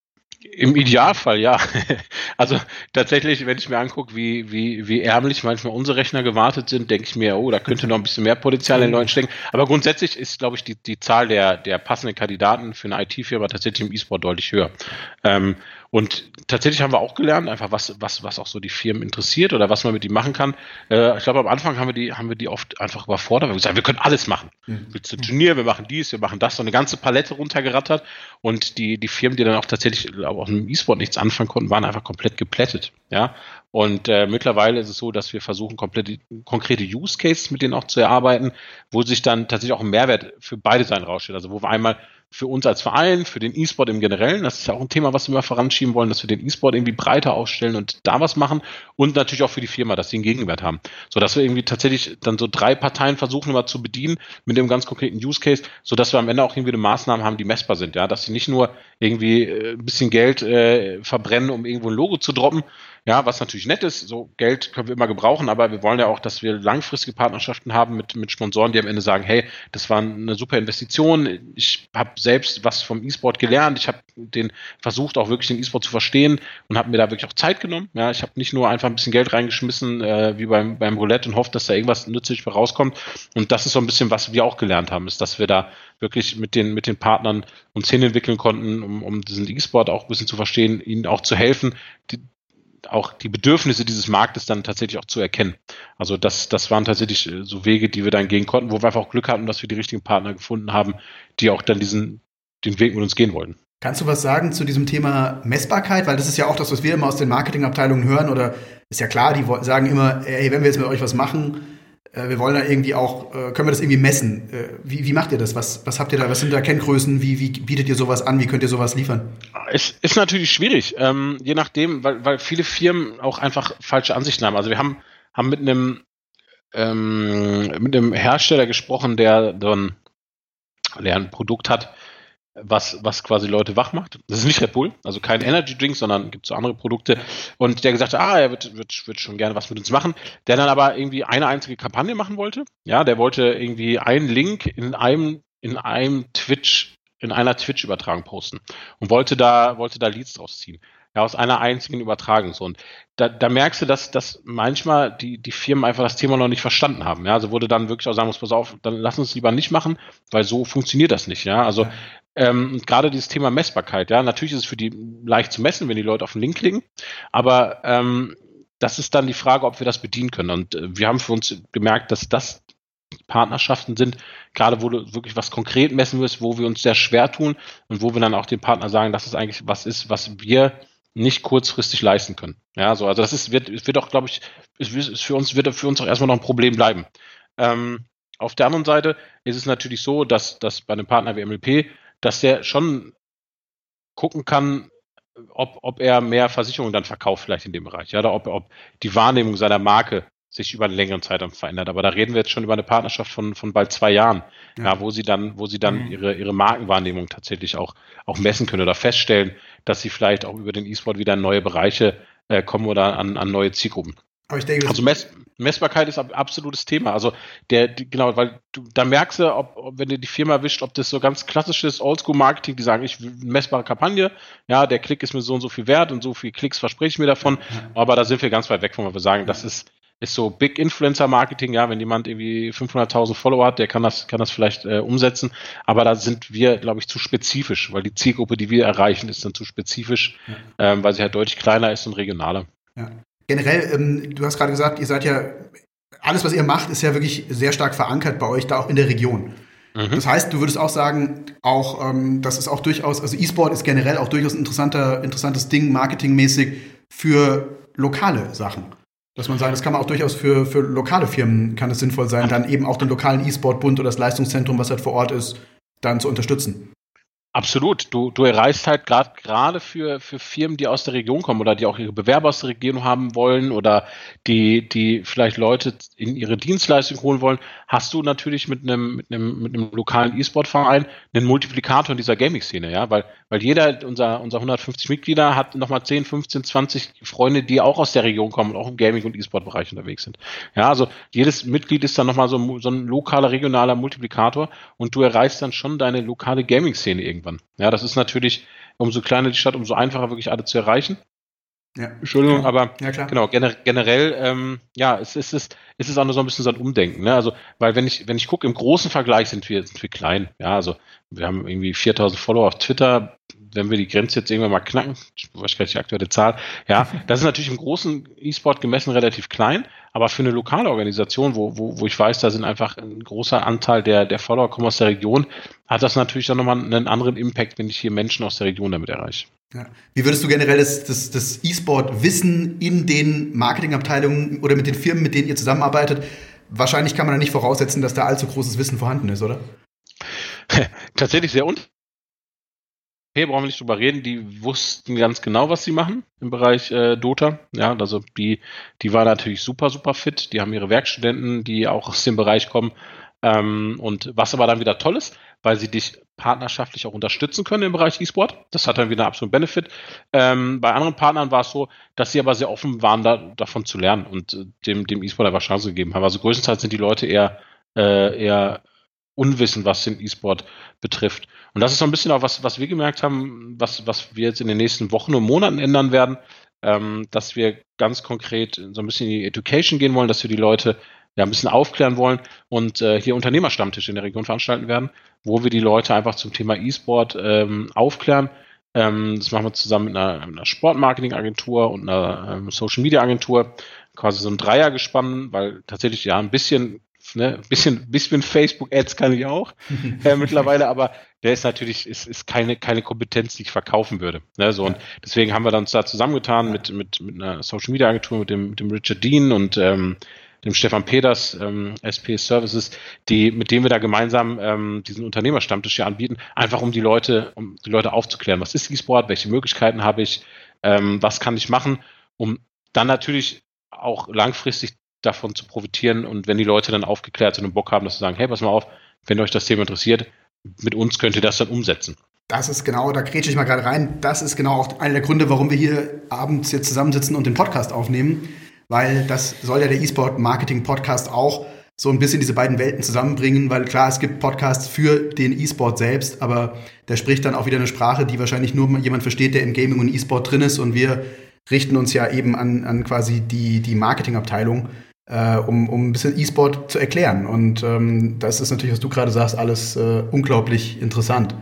Im Idealfall, ja. Also tatsächlich, wenn ich mir angucke, wie, wie, wie ärmlich manchmal unsere Rechner gewartet sind, denke ich mir, oh, da könnte noch ein bisschen mehr Potenzial in den Leuten stecken. Aber grundsätzlich ist, glaube ich, die, die Zahl der, der passenden Kandidaten für eine I T-Firma tatsächlich im E-Sport deutlich höher. Ähm, und tatsächlich haben wir auch gelernt, einfach was, was, was auch so die Firmen interessiert oder was man mit die machen kann. Äh, ich glaube, am Anfang haben wir die, haben wir die oft einfach überfordert. Wir haben gesagt, wir können alles machen. Mhm. Willst du ein Turnier, wir machen dies, wir machen das, so eine ganze Palette runtergerattert. Und die, die Firmen, die dann auch tatsächlich, glaube auch im E-Sport nichts anfangen konnten, waren einfach komplett geplättet. Ja. Und äh, mittlerweile ist es so, dass wir versuchen, komplett konkrete Use Cases mit denen auch zu erarbeiten, wo sich dann tatsächlich auch ein Mehrwert für beide Seiten rausstellt. Also wo wir einmal für uns als Verein, für den E-Sport im Generellen, das ist ja auch ein Thema, was wir immer voranschieben wollen, dass wir den E-Sport irgendwie breiter aufstellen und da was machen und natürlich auch für die Firma, dass sie einen Gegenwert haben. So dass wir irgendwie tatsächlich dann so drei Parteien versuchen immer zu bedienen mit dem ganz konkreten Use Case, sodass wir am Ende auch irgendwie eine Maßnahmen haben, die messbar sind, ja, dass sie nicht nur irgendwie äh, ein bisschen Geld äh, verbrennen, um irgendwo ein Logo zu droppen, ja, was natürlich nett ist, so Geld können wir immer gebrauchen, aber wir wollen ja auch, dass wir langfristige Partnerschaften haben mit, mit Sponsoren, die am Ende sagen, hey, das war eine super Investition, ich habe selbst was vom E-Sport gelernt, ich habe den versucht auch wirklich den E-Sport zu verstehen und habe mir da wirklich auch Zeit genommen, ja, ich habe nicht nur einfach ein bisschen Geld reingeschmissen, äh, wie beim, beim Roulette und hofft, dass da irgendwas nützlich rauskommt und das ist so ein bisschen, was wir auch gelernt haben, ist, dass wir da wirklich mit den, mit den Partnern uns hinentwickeln konnten, um, um diesen E-Sport auch ein bisschen zu verstehen, ihnen auch zu helfen, die, auch die Bedürfnisse dieses Marktes dann tatsächlich auch zu erkennen. Also das, das waren tatsächlich so Wege, die wir dann gehen konnten, wo wir einfach auch Glück hatten, dass wir die richtigen Partner gefunden haben, die auch dann diesen, den Weg mit uns gehen wollten. Kannst du was sagen zu diesem Thema Messbarkeit? Weil das ist ja auch das, was wir immer aus den Marketingabteilungen hören. Oder ist ja klar, die sagen immer, hey, wenn wir jetzt mit euch was machen, wir wollen da irgendwie auch, können wir das irgendwie messen? Wie, wie macht ihr das? Was, was habt ihr da? Was sind da Kenngrößen? Wie, wie bietet ihr sowas an? Wie könnt ihr sowas liefern? Es ist natürlich schwierig, ähm, je nachdem, weil, weil viele Firmen auch einfach falsche Ansichten haben. Also wir haben, haben mit einem ähm, mit einem Hersteller gesprochen, der dann der ein Produkt hat, was, was quasi Leute wach macht. Das ist nicht Red Bull, also kein Energy Drink, sondern gibt so andere Produkte. Und der gesagt hat, ah, er wird, wird, wird schon gerne was mit uns machen. Der dann aber irgendwie eine einzige Kampagne machen wollte. Ja, der wollte irgendwie einen Link in einem, in einem Twitch, in einer Twitch-Übertragung posten und wollte da, wollte da Leads draus ziehen. Ja, aus einer einzigen Übertragung. So. Und da, da merkst du, dass, dass manchmal die, die Firmen einfach das Thema noch nicht verstanden haben. Ja, also wurde dann wirklich auch sagen muss, pass auf, dann lass uns lieber nicht machen, weil so funktioniert das nicht. Ja, also, ja. Ähm, gerade dieses Thema Messbarkeit, ja, natürlich ist es für die leicht zu messen, wenn die Leute auf den Link klicken, aber ähm, das ist dann die Frage, ob wir das bedienen können. Und äh, wir haben für uns gemerkt, dass das Partnerschaften sind, gerade wo du wirklich was konkret messen wirst, wo wir uns sehr schwer tun und wo wir dann auch dem Partner sagen, dass es eigentlich was ist, was wir nicht kurzfristig leisten können. Ja, so, also das ist, wird, wird auch, glaube ich, ist, ist für uns, wird für uns auch erstmal noch ein Problem bleiben. Ähm, auf der anderen Seite ist es natürlich so, dass, dass bei einem Partner wie M L P, dass der schon gucken kann, ob, ob er mehr Versicherungen dann verkauft vielleicht in dem Bereich, ja, oder ob, ob die Wahrnehmung seiner Marke sich über einen längeren Zeitraum verändert. Aber da reden wir jetzt schon über eine Partnerschaft von, von bald zwei Jahren, ja. Ja, wo sie dann, wo sie dann mhm. ihre, ihre Markenwahrnehmung tatsächlich auch, auch messen können oder feststellen, dass sie vielleicht auch über den E-Sport wieder in neue Bereiche äh, kommen oder an, an neue Zielgruppen. Aber ich denke, also Mess, Messbarkeit ist ein absolutes Thema. Also der, die, genau, weil du, da merkst du, ob, ob wenn du die Firma erwischt, ob das so ganz klassisches Oldschool-Marketing, die sagen, ich will eine messbare Kampagne, ja, der Klick ist mir so und so viel wert und so viel Klicks verspreche ich mir davon. Ja. Aber da sind wir ganz weit weg von, wo wir sagen, ja. das ist ist so Big Influencer Marketing, ja, wenn jemand irgendwie fünfhunderttausend Follower hat, der kann das, kann das vielleicht äh, umsetzen, aber da sind wir, glaube ich, zu spezifisch, weil die Zielgruppe, die wir erreichen, ist dann zu spezifisch, ja. ähm, weil sie halt deutlich kleiner ist und regionaler. Ja. Generell, ähm, du hast gerade gesagt, ihr seid ja, alles, was ihr macht, ist ja wirklich sehr stark verankert bei euch, da auch in der Region. Mhm. Das heißt, du würdest auch sagen, auch, ähm, das ist auch durchaus, also E-Sport ist generell auch durchaus ein interessanter, interessantes Ding, marketingmäßig für lokale Sachen. Dass man sagt, das kann man auch durchaus für, für lokale Firmen, kann es sinnvoll sein, dann eben auch den lokalen E-Sport-Bund oder das Leistungszentrum, was halt vor Ort ist, dann zu unterstützen. Absolut. Du, du erreichst halt gerade gerade für, für Firmen, die aus der Region kommen oder die auch ihre Bewerber aus der Region haben wollen oder die, die vielleicht Leute in ihre Dienstleistung holen wollen, hast du natürlich mit einem, mit einem, mit einem lokalen E-Sport-Verein einen Multiplikator in dieser Gaming-Szene, ja, weil, weil jeder unser, unser hundertfünfzig Mitglieder hat nochmal zehn, fünfzehn, zwanzig Freunde, die auch aus der Region kommen und auch im Gaming- und E-Sport-Bereich unterwegs sind. Ja, also jedes Mitglied ist dann nochmal so, so ein lokaler, regionaler Multiplikator und du erreichst dann schon deine lokale Gaming-Szene irgendwie. irgendwann. Ja, das ist natürlich, umso kleiner die Stadt, umso einfacher wirklich alle zu erreichen. Ja. Entschuldigung, Klar. aber Ja, klar. genau, gener- generell, ähm, ja, es, es, ist, es ist auch nur so ein bisschen so ein Umdenken. Ne? Also, weil wenn ich, wenn ich gucke, im großen Vergleich sind wir, sind wir klein. Ja, also wir haben irgendwie viertausend Follower auf Twitter. Wenn wir die Grenze jetzt irgendwann mal knacken, ich weiß gar nicht die aktuelle Zahl, ja, das ist natürlich im großen E-Sport gemessen relativ klein, aber für eine lokale Organisation, wo, wo, wo ich weiß, da sind einfach ein großer Anteil der, der Follower kommen aus der Region, hat das natürlich dann nochmal einen anderen Impact, wenn ich hier Menschen aus der Region damit erreiche. Ja. Wie würdest du generell das, das, das E-Sport-Wissen in den Marketingabteilungen oder mit den Firmen, mit denen ihr zusammenarbeitet? Wahrscheinlich kann man ja nicht voraussetzen, dass da allzu großes Wissen vorhanden ist, oder? Tatsächlich sehr un. Hier brauchen wir nicht drüber reden, die wussten ganz genau, was sie machen im Bereich äh, Dota. Ja, also die, die waren natürlich super, super fit. Die haben ihre Werkstudenten, die auch aus dem Bereich kommen. Ähm, und was aber dann wieder toll ist, weil sie dich partnerschaftlich auch unterstützen können im Bereich E-Sport. Das hat dann wieder einen absoluten Benefit. Ähm, bei anderen Partnern war es so, dass sie aber sehr offen waren, da, davon zu lernen und äh, dem, dem E-Sport einfach Chance gegeben haben. Also größtenteils sind die Leute eher, äh, eher unwissen, was den E-Sport betrifft. Und das ist so ein bisschen auch was, was wir gemerkt haben, was, was wir jetzt in den nächsten Wochen und Monaten ändern werden, ähm, dass wir ganz konkret so ein bisschen in die Education gehen wollen, dass wir die Leute ja ein bisschen aufklären wollen und äh, hier Unternehmerstammtisch in der Region veranstalten werden, wo wir die Leute einfach zum Thema E-Sport ähm, aufklären. Ähm, das machen wir zusammen mit einer, einer Sportmarketing-Agentur und einer ähm, Social-Media-Agentur, quasi so ein Dreiergespann, weil tatsächlich ja ein bisschen Ne, bisschen, bisschen Facebook-Ads kann ich auch äh, mittlerweile, aber der ist natürlich, ist, ist keine, keine Kompetenz, die ich verkaufen würde. Ne, so, und deswegen haben wir uns da zusammengetan mit, mit, mit einer Social-Media-Agentur, mit dem, mit dem Richard Dean und ähm, dem Stefan Peters, ähm, S P Services, die, mit denen wir da gemeinsam ähm, diesen Unternehmerstammtisch hier anbieten, einfach um die Leute, um die Leute aufzuklären. Was ist E-Sport? Welche Möglichkeiten habe ich? Ähm, was kann ich machen? Um dann natürlich auch langfristig davon zu profitieren und wenn die Leute dann aufgeklärt sind und Bock haben, dass sie sagen, hey, pass mal auf, wenn euch das Thema interessiert, mit uns könnt ihr das dann umsetzen. Das ist genau, da grätsche ich mal gerade rein, das ist genau auch einer der Gründe, warum wir hier abends jetzt zusammensitzen und den Podcast aufnehmen, weil das soll ja der E-Sport-Marketing-Podcast auch so ein bisschen diese beiden Welten zusammenbringen, weil klar, es gibt Podcasts für den E-Sport selbst, aber der spricht dann auch wieder eine Sprache, die wahrscheinlich nur jemand versteht, der im Gaming und E-Sport drin ist und wir richten uns ja eben an, an quasi die, die Marketingabteilung, Äh, um, um ein bisschen E-Sport zu erklären. Und ähm, das ist natürlich, was du gerade sagst, alles äh, unglaublich interessant.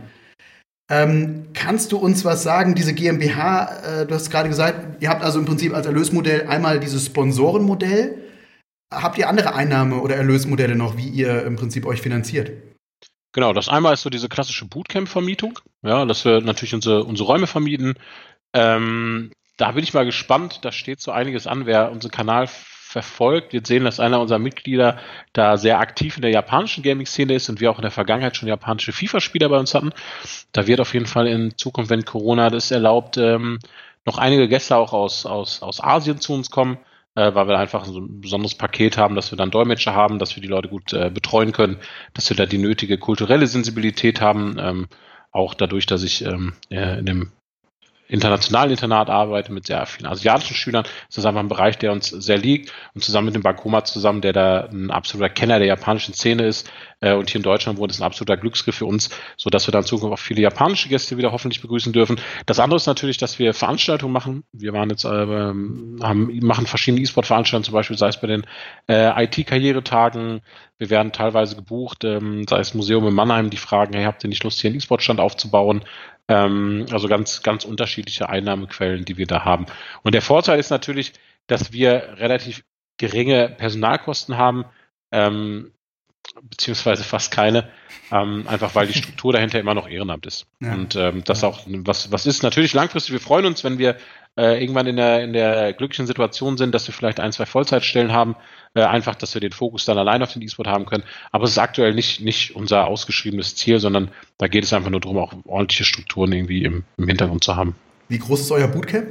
Ähm, kannst du uns was sagen, diese GmbH, äh, du hast gerade gesagt, ihr habt also im Prinzip als Erlösmodell einmal dieses Sponsorenmodell. Habt ihr andere Einnahme- oder Erlösmodelle noch, wie ihr im Prinzip euch finanziert? Genau, das einmal ist so diese klassische Bootcamp-Vermietung, ja, dass wir natürlich unsere, unsere Räume vermieten. Ähm, da bin ich mal gespannt, da steht so einiges an, wer unseren Kanal verfolgt. Wir sehen, dass einer unserer Mitglieder da sehr aktiv in der japanischen Gaming-Szene ist und wir auch in der Vergangenheit schon japanische FIFA-Spieler bei uns hatten. Da wird auf jeden Fall in Zukunft, wenn Corona das erlaubt, ähm, noch einige Gäste auch aus, aus, aus Asien zu uns kommen, äh, weil wir einfach so ein besonderes Paket haben, dass wir dann Dolmetscher haben, dass wir die Leute gut äh, betreuen können, dass wir da die nötige kulturelle Sensibilität haben, ähm, auch dadurch, dass ich ähm, in dem internationalen Internat arbeite mit sehr vielen asiatischen Schülern, ist das einfach ein Bereich, der uns sehr liegt und zusammen mit dem Bakoma zusammen, der da ein absoluter Kenner der japanischen Szene ist äh, und hier in Deutschland wohnt, ist ein absoluter Glücksgriff für uns, so dass wir dann in Zukunft auch viele japanische Gäste wieder hoffentlich begrüßen dürfen. Das andere ist natürlich, dass wir Veranstaltungen machen. Wir waren jetzt, äh, haben, machen verschiedene E-Sport-Veranstaltungen, zum Beispiel sei es bei den äh, I T-Karrieretagen. Wir werden teilweise gebucht, ähm, sei es Museum in Mannheim, die fragen, hey, habt ihr nicht Lust, hier einen E-Sport-Stand aufzubauen? Ähm, also ganz, ganz unterschiedliche Einnahmequellen, die wir da haben. Und der Vorteil ist natürlich, dass wir relativ geringe Personalkosten haben, ähm, beziehungsweise fast keine, ähm, einfach weil die Struktur dahinter immer noch Ehrenamt ist. Ja. Und ähm, das ja. auch, was, was ist natürlich langfristig, wir freuen uns, wenn wir äh, irgendwann in der, in der glücklichen Situation sind, dass wir vielleicht ein, zwei Vollzeitstellen haben, äh, einfach, dass wir den Fokus dann allein auf den E-Sport haben können. Aber es ist aktuell nicht, nicht unser ausgeschriebenes Ziel, sondern da geht es einfach nur darum, auch ordentliche Strukturen irgendwie im, im Hintergrund zu haben. Wie groß ist euer Bootcamp?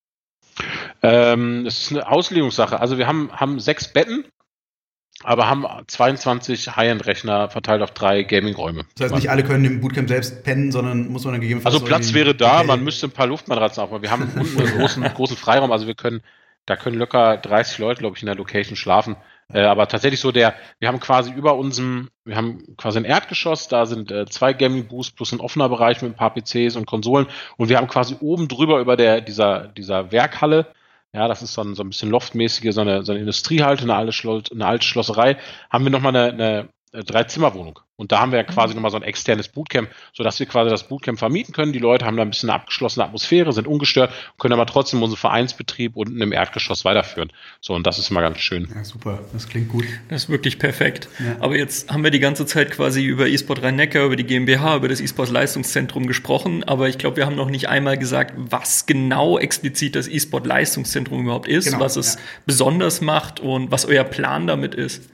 Ähm, es ist eine Auslegungssache. Also wir haben, haben sechs Betten, aber haben zweiundzwanzig High-End-Rechner verteilt auf drei Gaming-Räume. Das heißt, nicht alle können im Bootcamp selbst pennen, sondern muss man dann gegebenenfalls... Also Platz wäre da, okay. Man müsste ein paar Luftmatratzen aufbauen. Wir haben unten einen großen, großen Freiraum, also wir können, da können locker dreißig Leute, glaube ich, in der Location schlafen. Äh, aber tatsächlich so der, wir haben quasi über unserem, wir haben quasi ein Erdgeschoss, da sind äh, zwei Gaming-Booths plus ein offener Bereich mit ein paar P Cs und Konsolen und wir haben quasi oben drüber über der, dieser, dieser Werkhalle, ja, das ist so ein, so ein bisschen loftmäßige, so eine, so eine Industriehalte, eine alte, Schlo- eine alte Schlosserei, haben wir nochmal eine, eine Drei-Zimmer-Wohnung. Und da haben wir ja quasi mhm. nochmal so ein externes Bootcamp, sodass wir quasi das Bootcamp vermieten können. Die Leute haben da ein bisschen eine abgeschlossene Atmosphäre, sind ungestört, können aber trotzdem unseren Vereinsbetrieb unten im Erdgeschoss weiterführen. So, und das ist immer ganz schön. Ja, super. Das klingt gut. Das ist wirklich perfekt. Ja. Aber jetzt haben wir die ganze Zeit quasi über eSport Rhein-Neckar, über die GmbH, über das eSport Leistungszentrum gesprochen. Aber ich glaube, wir haben noch nicht einmal gesagt, was genau explizit das eSport Leistungszentrum überhaupt ist, genau, was es ja. besonders macht und was euer Plan damit ist.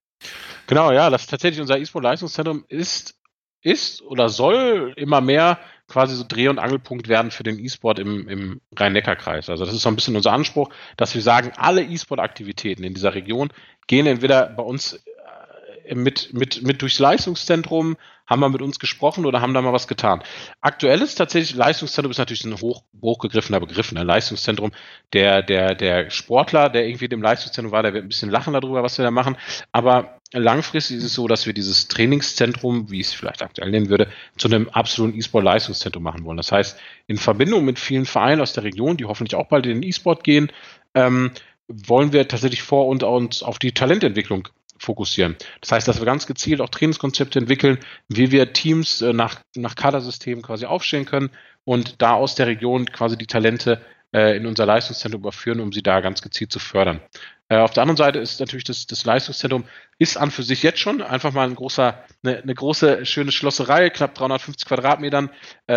Genau, ja, das ist tatsächlich unser eSport-Leistungszentrum ist, ist oder soll immer mehr quasi so Dreh- und Angelpunkt werden für den eSport im, im Rhein-Neckar-Kreis. Also das ist so ein bisschen unser Anspruch, dass wir sagen, alle eSport-Aktivitäten in dieser Region gehen entweder bei uns mit, mit, mit durchs Leistungszentrum, haben wir mit uns gesprochen oder haben da mal was getan. Aktuell ist tatsächlich, Leistungszentrum ist natürlich ein hoch, hochgegriffener Begriff. Ein Leistungszentrum, der, der, der Sportler, der irgendwie im Leistungszentrum war, der wird ein bisschen lachen darüber, was wir da machen. Aber langfristig ist es so, dass wir dieses Trainingszentrum, wie ich es vielleicht aktuell nennen würde, zu einem absoluten E-Sport-Leistungszentrum machen wollen. Das heißt, in Verbindung mit vielen Vereinen aus der Region, die hoffentlich auch bald in den E-Sport gehen, ähm, wollen wir tatsächlich vor und uns auf die Talententwicklung fokussieren. Das heißt, dass wir ganz gezielt auch Trainingskonzepte entwickeln, wie wir Teams äh, nach, nach Kadersystemen quasi aufstellen können und da aus der Region quasi die Talente äh, in unser Leistungszentrum überführen, um sie da ganz gezielt zu fördern. Äh, auf der anderen Seite ist natürlich das, das Leistungszentrum ist an für sich jetzt schon einfach mal ein großer, eine, eine große, schöne Schlosserei, knapp dreihundertfünfzig Quadratmetern,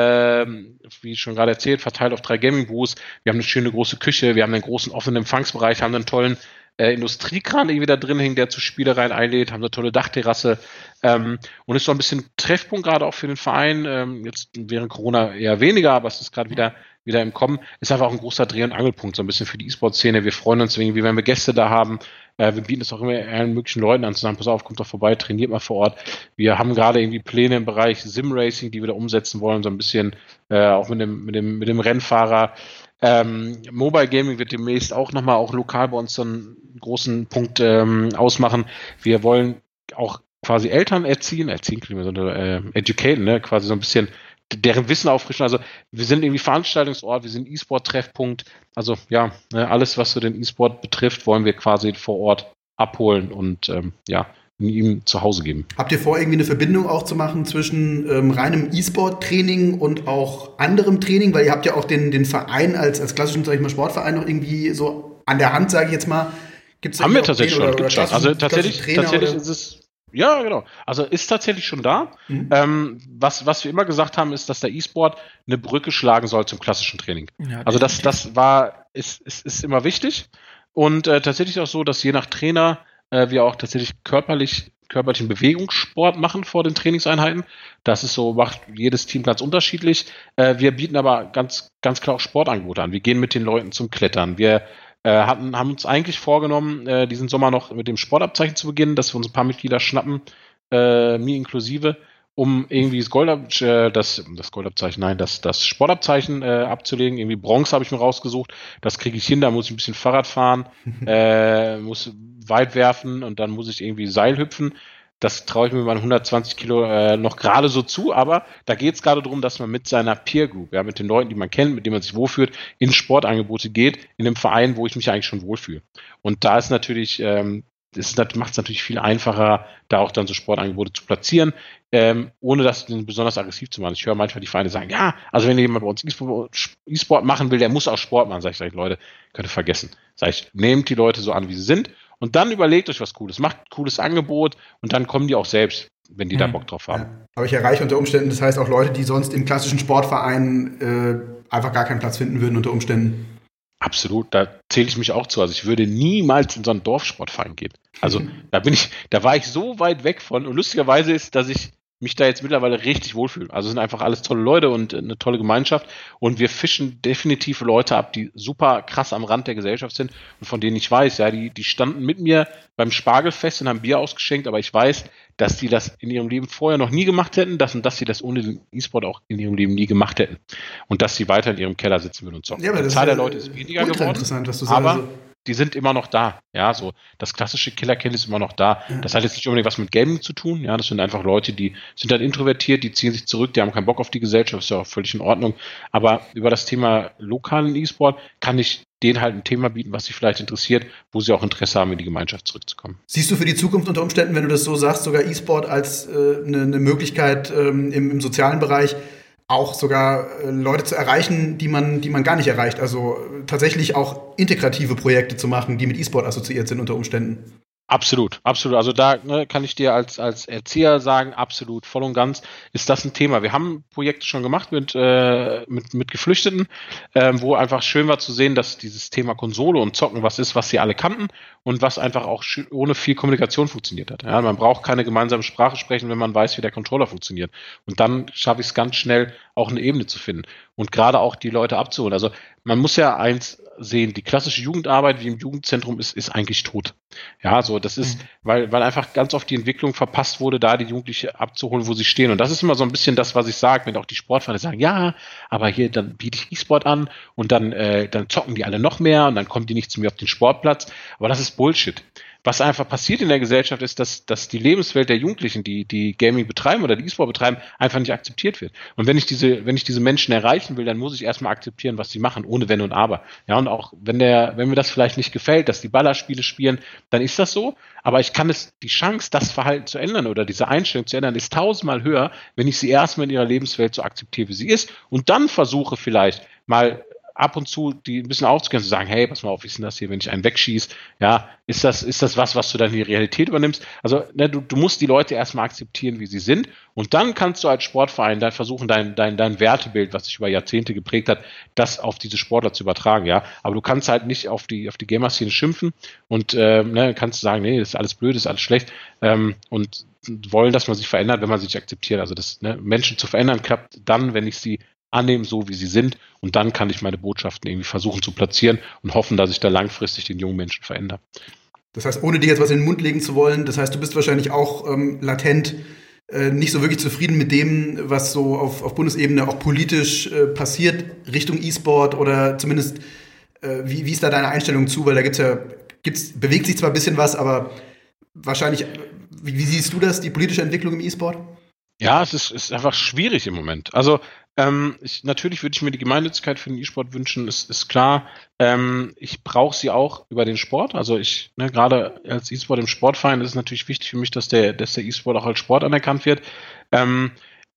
ähm, wie schon gerade erzählt, verteilt auf drei Gaming-Booths. Wir haben eine schöne große Küche, wir haben einen großen offenen Empfangsbereich, haben einen tollen Äh, Industriekran irgendwie da drin hängt, der zu Spielereien einlädt, haben eine tolle Dachterrasse ähm, und ist so ein bisschen Treffpunkt gerade auch für den Verein. Ähm, jetzt während Corona eher weniger, aber es ist gerade wieder wieder im Kommen. Ist einfach auch ein großer Dreh- und Angelpunkt so ein bisschen für die E-Sport-Szene. Wir freuen uns irgendwie, wenn wir Gäste da haben. Äh, wir bieten es auch immer allen möglichen Leuten an, zu sagen, pass auf, kommt doch vorbei, trainiert mal vor Ort. Wir haben gerade irgendwie Pläne im Bereich Sim-Racing, die wir da umsetzen wollen, so ein bisschen äh, auch mit dem mit dem mit dem Rennfahrer. Ähm, Mobile Gaming wird demnächst auch nochmal auch lokal bei uns so einen großen Punkt ähm, ausmachen. Wir wollen auch quasi Eltern erziehen, erziehen klingt so äh, educaten, ne? Quasi so ein bisschen deren Wissen auffrischen. Also wir sind irgendwie Veranstaltungsort, wir sind E-Sport-Treffpunkt. Also ja, ne, alles, was so den E-Sport betrifft, wollen wir quasi vor Ort abholen und ähm, ja, ihm zu Hause geben. Habt ihr vor, irgendwie eine Verbindung auch zu machen zwischen ähm, reinem E-Sport-Training und auch anderem Training? Weil ihr habt ja auch den, den Verein als, als klassischen, sag ich mal, Sportverein noch irgendwie so an der Hand, sage ich jetzt mal. Gibt's Haben wir tatsächlich schon. Oder, oder schon. Also tatsächlich, tatsächlich oder? ist es, ja genau, also ist tatsächlich schon da. Mhm. Ähm, was, was wir immer gesagt haben, ist, dass der E-Sport eine Brücke schlagen soll zum klassischen Training. Ja, also das, das war, ist, ist, ist immer wichtig. Und äh, tatsächlich auch so, dass je nach Trainer äh, wir auch tatsächlich körperlich, körperlichen Bewegungssport machen vor den Trainingseinheiten. Das ist so, macht jedes Team ganz unterschiedlich. Äh, wir bieten aber ganz, ganz klar auch Sportangebote an. Wir gehen mit den Leuten zum Klettern. Wir äh, hatten, haben uns eigentlich vorgenommen, äh, diesen Sommer noch mit dem Sportabzeichen zu beginnen, dass wir uns ein paar Mitglieder schnappen, äh, mir inklusive, um irgendwie das Goldab, äh, das, das Goldabzeichen, nein, das, das Sportabzeichen äh, abzulegen. Irgendwie Bronze habe ich mir rausgesucht. Das kriege ich hin, da muss ich ein bisschen Fahrrad fahren, äh, muss weit werfen und dann muss ich irgendwie Seil hüpfen. Das traue ich mir bei hundertzwanzig Kilo äh, noch gerade so zu, aber da geht es gerade darum, dass man mit seiner Peer Group, ja, mit den Leuten, die man kennt, mit denen man sich wohlfühlt, in Sportangebote geht, in einem Verein, wo ich mich eigentlich schon wohlfühle. Und da ist natürlich, ähm, das macht es natürlich viel einfacher, da auch dann so Sportangebote zu platzieren, ähm, ohne das besonders aggressiv zu machen. Ich höre manchmal die Vereine sagen, ja, also wenn jemand bei uns E-Sport machen will, der muss auch Sport machen. Sag ich, sag ich Leute, könnt ihr vergessen. Sag ich, nehmt die Leute so an, wie sie sind und dann überlegt euch was Cooles, macht ein cooles Angebot und dann kommen die auch selbst, wenn die mhm. da Bock drauf haben. Ja. Aber ich erreiche unter Umständen, das heißt auch Leute, die sonst im klassischen Sportverein äh, einfach gar keinen Platz finden würden unter Umständen. Absolut, da zähle ich mich auch zu. Also ich würde niemals in so einen Dorfsportverein gehen. Also mhm. da bin ich, da war ich so weit weg von. Und lustigerweise ist, dass ich mich da jetzt mittlerweile richtig wohlfühle. Also es sind einfach alles tolle Leute und eine tolle Gemeinschaft. Und wir fischen definitiv Leute ab, die super krass am Rand der Gesellschaft sind und von denen ich weiß, ja, die, die standen mit mir beim Spargelfest und haben Bier ausgeschenkt, aber ich weiß, dass die das in ihrem Leben vorher noch nie gemacht hätten, dass und dass sie das ohne den E-Sport auch in ihrem Leben nie gemacht hätten. Und dass sie weiter in ihrem Keller sitzen würden und zocken. Ja, aber die das Zahl ist der Leute ist weniger ultra geworden. Interessant, was du sagst. Aber also die sind immer noch da. Ja, so das klassische Killerkind ist immer noch da. Ja. Das hat jetzt nicht unbedingt was mit Gaming zu tun. Ja, das sind einfach Leute, die sind dann introvertiert, die ziehen sich zurück, die haben keinen Bock auf die Gesellschaft, ist ja auch völlig in Ordnung. Aber über das Thema lokalen E-Sport kann ich denen halt ein Thema bieten, was sie vielleicht interessiert, wo sie auch Interesse haben, in die Gemeinschaft zurückzukommen. Siehst du für die Zukunft unter Umständen, wenn du das so sagst, sogar E-Sport als äh, eine, eine Möglichkeit ähm, im, im sozialen Bereich auch sogar äh, Leute zu erreichen, die man, die man gar nicht erreicht? Also äh, tatsächlich auch integrative Projekte zu machen, die mit E-Sport assoziiert sind unter Umständen? Absolut, absolut. Also da ne, kann ich dir als als Erzieher sagen, absolut, voll und ganz ist das ein Thema. Wir haben Projekte schon gemacht mit äh, mit mit Geflüchteten, ähm, wo einfach schön war zu sehen, dass dieses Thema Konsole und Zocken was ist, was sie alle kannten und was einfach auch ohne viel Kommunikation funktioniert hat. Ja, man braucht keine gemeinsame Sprache sprechen, wenn man weiß, wie der Controller funktioniert. Und dann schaffe ich es ganz schnell, auch eine Ebene zu finden und gerade auch die Leute abzuholen. Also man muss ja eins sehen, die klassische Jugendarbeit wie im Jugendzentrum ist, ist eigentlich tot. Ja, so das ist, mhm. weil, weil einfach ganz oft die Entwicklung verpasst wurde, da die Jugendliche abzuholen, wo sie stehen. Und das ist immer so ein bisschen das, was ich sage, wenn auch die Sportvereine sagen, ja, aber hier, dann biete ich E-Sport an und dann, äh, dann zocken die alle noch mehr und dann kommen die nicht zu mir auf den Sportplatz. Aber das ist Bullshit. Was einfach passiert in der Gesellschaft ist, dass, dass die Lebenswelt der Jugendlichen, die, die Gaming betreiben oder die E-Sport betreiben, einfach nicht akzeptiert wird. Und wenn ich diese, wenn ich diese Menschen erreichen will, dann muss ich erstmal akzeptieren, was sie machen, ohne Wenn und Aber. Ja, und auch wenn der, wenn mir das vielleicht nicht gefällt, dass die Ballerspiele spielen, dann ist das so. Aber ich kann es, die Chance, das Verhalten zu ändern oder diese Einstellung zu ändern, ist tausendmal höher, wenn ich sie erstmal in ihrer Lebenswelt so akzeptiere, wie sie ist und dann versuche vielleicht mal ab und zu die ein bisschen aufzuklären, zu sagen, hey, pass mal auf, wie ist denn das hier, wenn ich einen wegschieße? Ja, ist das, ist das was, was du dann in die Realität übernimmst? Also, ne, du, du musst die Leute erstmal akzeptieren, wie sie sind und dann kannst du als Sportverein dann versuchen, dein, dein, dein Wertebild, was sich über Jahrzehnte geprägt hat, das auf diese Sportler zu übertragen, ja. Aber du kannst halt nicht auf die, auf die Gamer-Szene schimpfen und, ähm, ne, kannst sagen, nee, das ist alles blöd, das ist alles schlecht, ähm, und wollen, dass man sich verändert, wenn man sich akzeptiert. Also, das, ne, Menschen zu verändern klappt dann, wenn ich sie annehmen, so wie sie sind. Und dann kann ich meine Botschaften irgendwie versuchen zu platzieren und hoffen, dass ich da langfristig den jungen Menschen verändere. Das heißt, ohne dir jetzt was in den Mund legen zu wollen, das heißt, du bist wahrscheinlich auch ähm, latent äh, nicht so wirklich zufrieden mit dem, was so auf, auf Bundesebene auch politisch äh, passiert, Richtung E-Sport oder zumindest, äh, wie, wie ist da deine Einstellung zu? Weil da gibt's ja, gibt's, bewegt sich zwar ein bisschen was, aber wahrscheinlich, wie, wie siehst du das, die politische Entwicklung im E-Sport? Ja, es ist, ist einfach schwierig im Moment. Also ähm, ich, natürlich würde ich mir die Gemeinnützigkeit für den E-Sport wünschen, ist, ist klar. Ähm, ich brauche sie auch über den Sport. Also ich, ne, gerade als E-Sport im Sportverein ist es natürlich wichtig für mich, dass der, dass der E-Sport auch als Sport anerkannt wird. Ähm,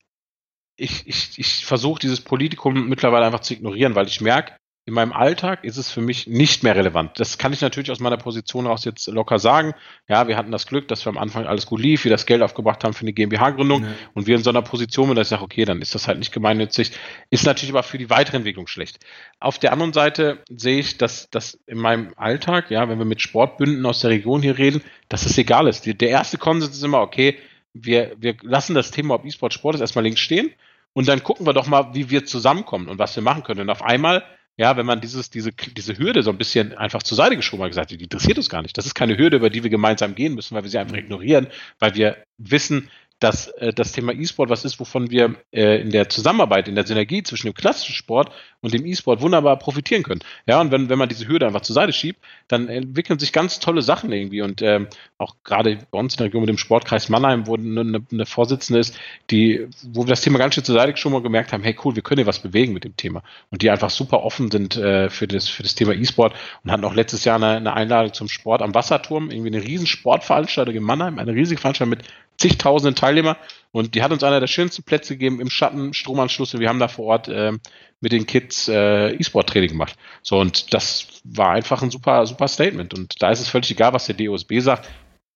ich ich, ich versuche dieses Politikum mittlerweile einfach zu ignorieren, weil ich merke, in meinem Alltag ist es für mich nicht mehr relevant. Das kann ich natürlich aus meiner Position raus jetzt locker sagen. Ja, wir hatten das Glück, dass wir am Anfang alles gut lief, wir das Geld aufgebracht haben für eine GmbH-Gründung, ja. Und wir in so einer Position, wo ich sage, okay, dann ist das halt nicht gemeinnützig, ist natürlich aber für die weitere Entwicklung schlecht. Auf der anderen Seite sehe ich, dass das in meinem Alltag, ja, wenn wir mit Sportbünden aus der Region hier reden, dass es egal ist. Die, der erste Konsens ist immer, okay, wir, wir lassen das Thema, ob E-Sport Sport ist, erstmal links stehen und dann gucken wir doch mal, wie wir zusammenkommen und was wir machen können. Und auf einmal, ja, wenn man dieses, diese, diese Hürde so ein bisschen einfach zur Seite geschoben hat, gesagt, die interessiert uns gar nicht. Das ist keine Hürde, über die wir gemeinsam gehen müssen, weil wir sie einfach ignorieren, weil wir wissen, dass äh, das Thema E-Sport was ist, wovon wir äh, in der Zusammenarbeit, in der Synergie zwischen dem klassischen Sport und dem E-Sport wunderbar profitieren können. Ja, und wenn, wenn man diese Hürde einfach zur Seite schiebt, dann entwickeln sich ganz tolle Sachen irgendwie. Und ähm, auch gerade bei uns in der Region mit dem Sportkreis Mannheim, wo eine, eine Vorsitzende ist, die, wo wir das Thema ganz schön zur Seite schon mal gemerkt haben, hey cool, wir können hier was bewegen mit dem Thema. Und die einfach super offen sind äh, für das für das Thema E-Sport und hatten auch letztes Jahr eine, eine Einladung zum Sport am Wasserturm, irgendwie eine riesen Sportveranstaltung in Mannheim, eine riesige Veranstaltung mit zigtausenden Teilnehmer und die hat uns einer der schönsten Plätze gegeben im Schatten, Stromanschluss und wir haben da vor Ort äh, mit den Kids äh, E-Sport-Training gemacht. So, und das war einfach ein super, super Statement und da ist es völlig egal, was der D O S B sagt.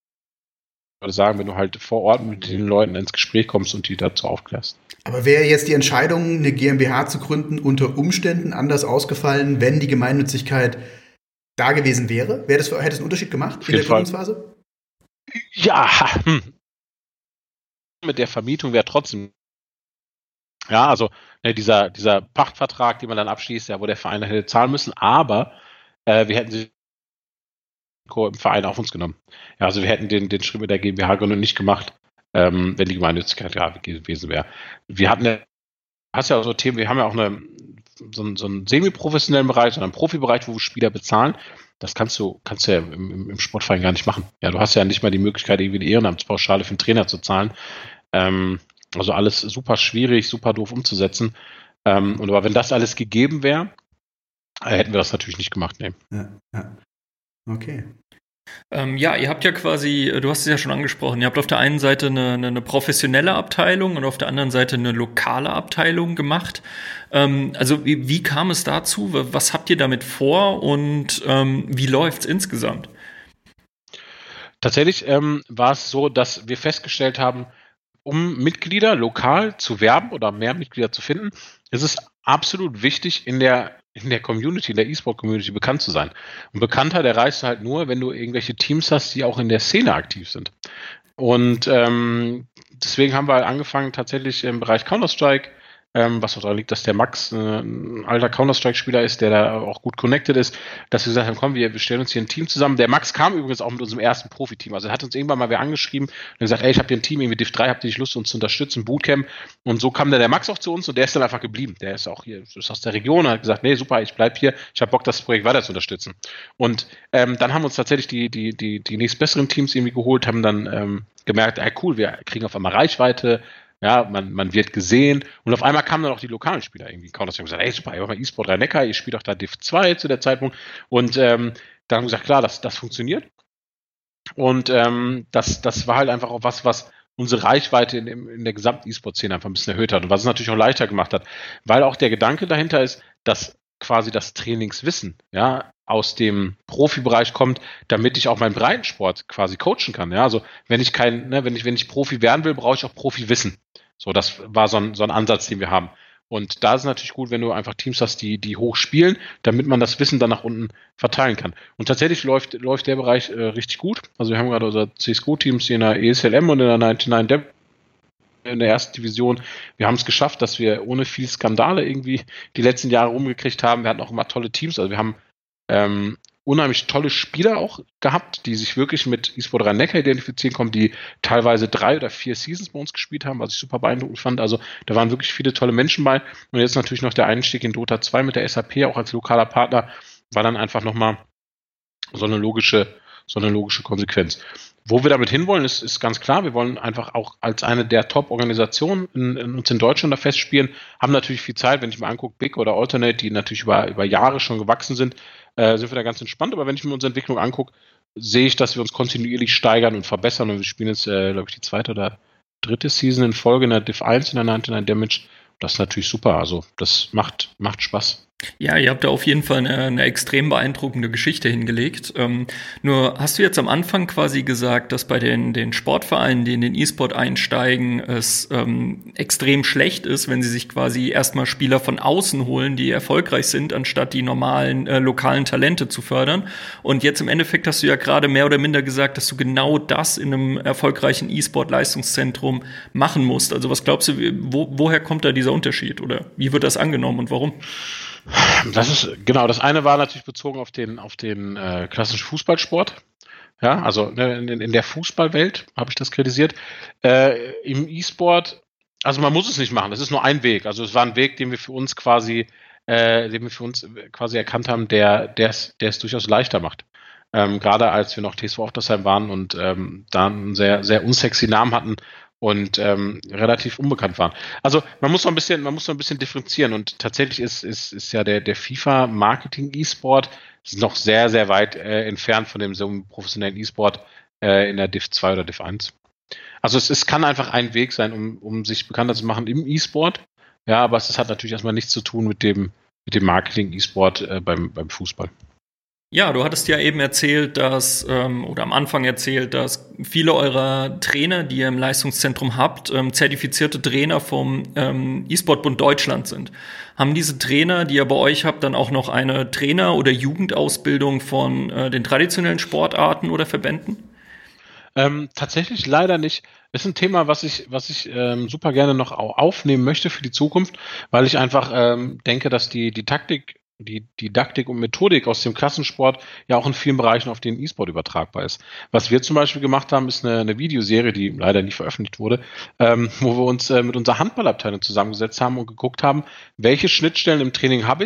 Ich würde sagen, wenn du halt vor Ort mit den Leuten ins Gespräch kommst und die dazu aufklärst. Aber wäre jetzt die Entscheidung, eine GmbH zu gründen, unter Umständen anders ausgefallen, wenn die Gemeinnützigkeit da gewesen wäre? Wäre das, hätte es einen Unterschied gemacht in der Gründungsphase? Ja, hm. Mit der Vermietung wäre trotzdem, ja, also ne, dieser, dieser Pachtvertrag, den man dann abschließt, ja, wo der Verein hätte zahlen müssen, aber äh, wir hätten sie im Verein auf uns genommen. Ja, also wir hätten den, den Schritt mit der GmbH-Gründung nicht gemacht, ähm, wenn die Gemeinnützigkeit ja, gewesen wäre. Wir hatten ja, hast ja auch so Themen, wir haben ja auch eine, so, einen, so einen semi-professionellen Bereich, so einen Profibereich, wo wir Spieler bezahlen. Das kannst du, kannst du ja im, im Sportverein gar nicht machen. Ja, du hast ja nicht mal die Möglichkeit, irgendwie die Ehrenamtspauschale für einen Trainer zu zahlen. Ähm, also alles super schwierig, super doof umzusetzen. Ähm, und aber wenn das alles gegeben wäre, hätten wir das natürlich nicht gemacht. Nee. Ja, ja. Okay. Ähm, ja, ihr habt ja quasi, du hast es ja schon angesprochen, ihr habt auf der einen Seite eine, eine, eine professionelle Abteilung und auf der anderen Seite eine lokale Abteilung gemacht. Ähm, also wie, wie kam es dazu? Was habt ihr damit vor und ähm, wie läuft's insgesamt? Tatsächlich ähm, war es so, dass wir festgestellt haben, um Mitglieder lokal zu werben oder mehr Mitglieder zu finden, ist es absolut wichtig, in der in der Community, in der E-Sport-Community bekannt zu sein. Und bekannter, der reichst du halt nur, wenn du irgendwelche Teams hast, die auch in der Szene aktiv sind. Und ähm, deswegen haben wir halt angefangen, tatsächlich im Bereich Counter-Strike, ähm, was auch daran liegt, dass der Max äh, ein alter Counter-Strike-Spieler ist, der da auch gut connected ist, dass wir gesagt haben, komm, wir, wir stellen uns hier ein Team zusammen. Der Max kam übrigens auch mit unserem ersten Profi-Team. Also er hat uns irgendwann mal wer angeschrieben und gesagt, ey, ich habe hier ein Team, irgendwie Div drei, habt ihr nicht Lust, uns zu unterstützen, Bootcamp? Und so kam dann der Max auch zu uns und der ist dann einfach geblieben. Der ist auch hier, ist aus der Region und hat gesagt, nee, super, ich bleib hier, ich habe Bock, das Projekt weiter zu unterstützen. Und ähm, dann haben wir uns tatsächlich die, die, die, die nächstbesseren Teams irgendwie geholt, haben dann ähm, gemerkt, ey, cool, wir kriegen auf einmal Reichweite, ja, man, man wird gesehen und auf einmal kamen dann auch die lokalen Spieler irgendwie. Counter-Strike gesagt, ey, super, ihr macht mal E-Sport Rhein-Neckar, ihr spielt auch da Div zwei zu der Zeitpunkt und ähm, dann haben wir gesagt, klar, das, das funktioniert und ähm, das, das war halt einfach auch was, was unsere Reichweite in, in der gesamten E-Sport-Szene einfach ein bisschen erhöht hat und was es natürlich auch leichter gemacht hat, weil auch der Gedanke dahinter ist, dass quasi das Trainingswissen, ja, aus dem Profibereich kommt, damit ich auch meinen Breitensport quasi coachen kann. Ja, also wenn ich kein, ne, wenn ich, wenn ich Profi werden will, brauche ich auch Profi-Wissen. So, das war so ein, so ein Ansatz, den wir haben. Und da ist es natürlich gut, wenn du einfach Teams hast, die, die hoch spielen, damit man das Wissen dann nach unten verteilen kann. Und tatsächlich läuft, läuft der Bereich äh, richtig gut. Also wir haben gerade unser C S G O-Teams in der E S L M und in der neunundneunzig Dev in der ersten Division. Wir haben es geschafft, dass wir ohne viel Skandale irgendwie die letzten Jahre rumgekriegt haben. Wir hatten auch immer tolle Teams. Also wir haben ähm, unheimlich tolle Spieler auch gehabt, die sich wirklich mit E-Sport Rhein-Neckar identifizieren konnten, die teilweise drei oder vier Seasons bei uns gespielt haben, was ich super beeindruckend fand. Also da waren wirklich viele tolle Menschen bei. Und jetzt natürlich noch der Einstieg in Dota zwei mit der S A P, auch als lokaler Partner, war dann einfach nochmal so eine logische, so eine logische Konsequenz. Wo wir damit hinwollen, ist, ist ganz klar. Wir wollen einfach auch als eine der Top-Organisationen in, in uns in Deutschland da festspielen, haben natürlich viel Zeit. Wenn ich mir angucke, Big oder Alternate, die natürlich über, über Jahre schon gewachsen sind, äh, sind wir da ganz entspannt. Aber wenn ich mir unsere Entwicklung angucke, sehe ich, dass wir uns kontinuierlich steigern und verbessern. Und wir spielen jetzt, äh, glaube ich, die zweite oder dritte Season in Folge in der Div eins in der neunundneunzig Damage. Das ist natürlich super. Also das macht, macht Spaß. Ja, ihr habt da auf jeden Fall eine, eine extrem beeindruckende Geschichte hingelegt. Ähm, nur hast du jetzt am Anfang quasi gesagt, dass bei den, den Sportvereinen, die in den E-Sport einsteigen, es ähm, extrem schlecht ist, wenn sie sich quasi erstmal Spieler von außen holen, die erfolgreich sind, anstatt die normalen äh, lokalen Talente zu fördern. Und jetzt im Endeffekt hast du ja gerade mehr oder minder gesagt, dass du genau das in einem erfolgreichen E-Sport-Leistungszentrum machen musst. Also was glaubst du, wo, woher kommt da dieser Unterschied oder wie wird das angenommen und warum? Das ist, genau, das eine war natürlich bezogen auf den, auf den äh, klassischen Fußballsport. Ja, also ne, in, in der Fußballwelt habe ich das kritisiert. Äh, Im E-Sport, also man muss es nicht machen, das ist nur ein Weg. Also es war ein Weg, den wir für uns quasi, äh, den wir für uns quasi erkannt haben, der, der es, der es durchaus leichter macht. Ähm, gerade als wir noch T S V Oftersheim waren und ähm, da einen sehr, sehr unsexy Namen hatten und ähm, relativ unbekannt waren. Also man muss noch ein bisschen, man muss noch ein bisschen differenzieren und tatsächlich ist ist ist ja der der FIFA Marketing E-Sport noch sehr sehr weit äh, entfernt von dem so einem professionellen E-Sport äh, in der Div zwei oder Div eins. Also es, es kann einfach ein Weg sein, um um sich bekannter zu machen im E-Sport. Ja, aber es, es hat natürlich erstmal nichts zu tun mit dem mit dem Marketing E-Sport äh, beim beim Fußball. Ja, du hattest ja eben erzählt, dass, ähm, oder am Anfang erzählt, dass viele eurer Trainer, die ihr im Leistungszentrum habt, ähm, zertifizierte Trainer vom ähm, E-Sport-Bund Deutschland sind. Haben diese Trainer, die ihr bei euch habt, dann auch noch eine Trainer- oder Jugendausbildung von äh, den traditionellen Sportarten oder Verbänden? Ähm, tatsächlich leider nicht. Das ist ein Thema, was ich, was ich ähm, super gerne noch aufnehmen möchte für die Zukunft, weil ich einfach ähm, denke, dass die, die Taktik die Didaktik und Methodik aus dem Klassensport ja auch in vielen Bereichen auf den E-Sport übertragbar ist. Was wir zum Beispiel gemacht haben, ist eine, eine Videoserie, die leider nie veröffentlicht wurde, ähm, wo wir uns äh, mit unserer Handballabteilung zusammengesetzt haben und geguckt haben, welche Schnittstellen im Training habe ich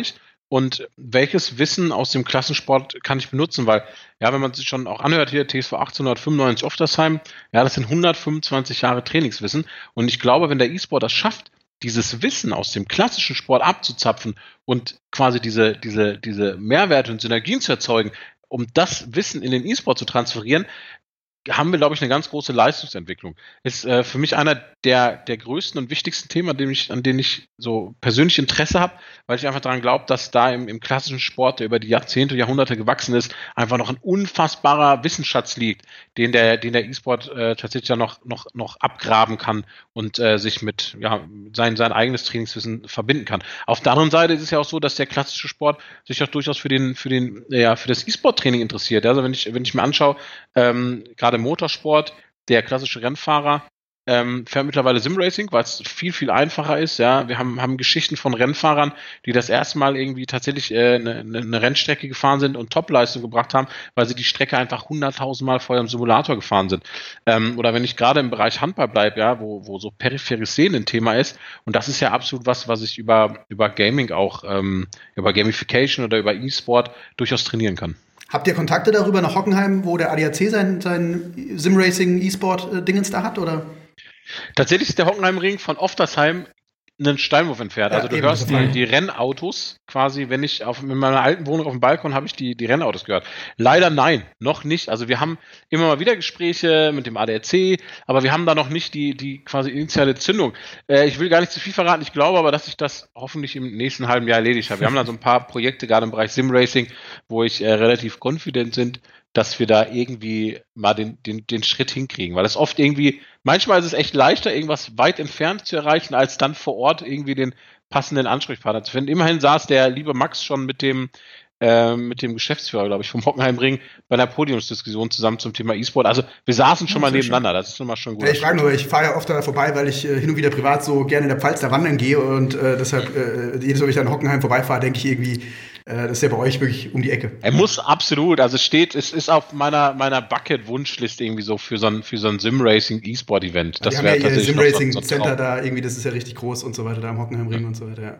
und welches Wissen aus dem Klassensport kann ich benutzen, weil, ja, wenn man sich schon auch anhört, hier T S V achtzehnhundertfünfundneunzig Oftersheim, ja, das sind hundertfünfundzwanzig Jahre Trainingswissen und ich glaube, wenn der E-Sport das schafft, dieses Wissen aus dem klassischen Sport abzuzapfen und quasi diese, diese, diese Mehrwerte und Synergien zu erzeugen, um das Wissen in den E-Sport zu transferieren, haben wir, glaube ich, eine ganz große Leistungsentwicklung. Ist äh, für mich einer der, der größten und wichtigsten Themen, an denen ich, an denen ich so persönlich Interesse habe, weil ich einfach daran glaube, dass da im, im klassischen Sport, der über die Jahrzehnte, Jahrhunderte gewachsen ist, einfach noch ein unfassbarer Wissensschatz liegt, den der, den der E-Sport äh, tatsächlich ja noch, noch, noch abgraben kann und äh, sich mit ja, sein, sein eigenes Trainingswissen verbinden kann. Auf der anderen Seite ist es ja auch so, dass der klassische Sport sich auch durchaus für den, für den, ja, für das E-Sport-Training interessiert. Also wenn ich, wenn ich mir anschaue, ähm, gerade im Motorsport, der klassische Rennfahrer ähm, fährt mittlerweile Simracing, weil es viel, viel einfacher ist. Ja, wir haben, haben Geschichten von Rennfahrern, die das erste Mal irgendwie tatsächlich äh, eine, eine Rennstrecke gefahren sind und Topleistung gebracht haben, weil sie die Strecke einfach hunderttausend Mal vorher im Simulator gefahren sind. Ähm, oder wenn ich gerade im Bereich Handball bleibe, ja, wo, wo so peripheres Sehen ein Thema ist, und das ist ja absolut was, was ich über, über Gaming auch, ähm, über Gamification oder über E-Sport durchaus trainieren kann. Habt ihr Kontakte darüber nach Hockenheim, wo der A D A C sein, sein Simracing-E-Sport-Dingens da hat, oder? Tatsächlich ist der Hockenheimring von Oftersheim einen Steinwurf entfernt. Ja, also du eben, hörst die, die Rennautos quasi, wenn ich auf, in meiner alten Wohnung auf dem Balkon habe ich die, die Rennautos gehört. Leider nein, noch nicht. Also wir haben immer mal wieder Gespräche mit dem A D A C, aber wir haben da noch nicht die, die quasi initiale Zündung. Äh, ich will gar nicht zu viel verraten, ich glaube aber, dass ich das hoffentlich im nächsten halben Jahr erledigt habe. Wir haben da so ein paar Projekte, gerade im Bereich Simracing, wo ich äh, relativ confident bin, dass wir da irgendwie mal den, den, den Schritt hinkriegen. Weil das oft irgendwie, manchmal ist es echt leichter, irgendwas weit entfernt zu erreichen, als dann vor Ort irgendwie den passenden Ansprechpartner zu finden. Immerhin saß der liebe Max schon mit dem äh, mit dem Geschäftsführer, glaube ich, vom Hockenheimring bei einer Podiumsdiskussion zusammen zum Thema E-Sport. Also wir saßen schon ja, mal nebeneinander, schön. Das ist schon mal schon gut. Ja, ich frage nur, ich fahre ja oft da vorbei, weil ich äh, hin und wieder privat so gerne in der Pfalz da wandern gehe und äh, deshalb, äh, jedes Mal, wenn ich an Hockenheim vorbeifahre, denke ich irgendwie, äh, das ist ja bei euch wirklich um die Ecke. Er muss absolut, also es steht, es ist auf meiner meiner Bucket-Wunschliste irgendwie so für so ein, für so ein Sim-Racing-E-Sport-Event. Das wäre ja tatsächlich Sim-Racing-Center so da irgendwie, das ist ja richtig groß und so weiter, da am Hockenheimring ja. und so weiter, ja.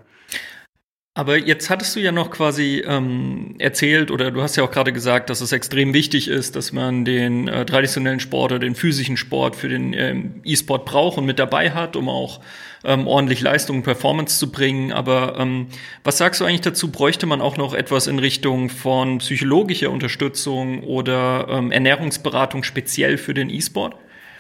Aber jetzt hattest du ja noch quasi ähm, erzählt, oder du hast ja auch gerade gesagt, dass es extrem wichtig ist, dass man den äh, traditionellen Sport oder den physischen Sport für den ähm, E-Sport braucht und mit dabei hat, um auch ähm, ordentlich Leistung und Performance zu bringen. Aber ähm, was sagst du eigentlich dazu? Bräuchte man auch noch etwas in Richtung von psychologischer Unterstützung oder ähm, Ernährungsberatung speziell für den E-Sport?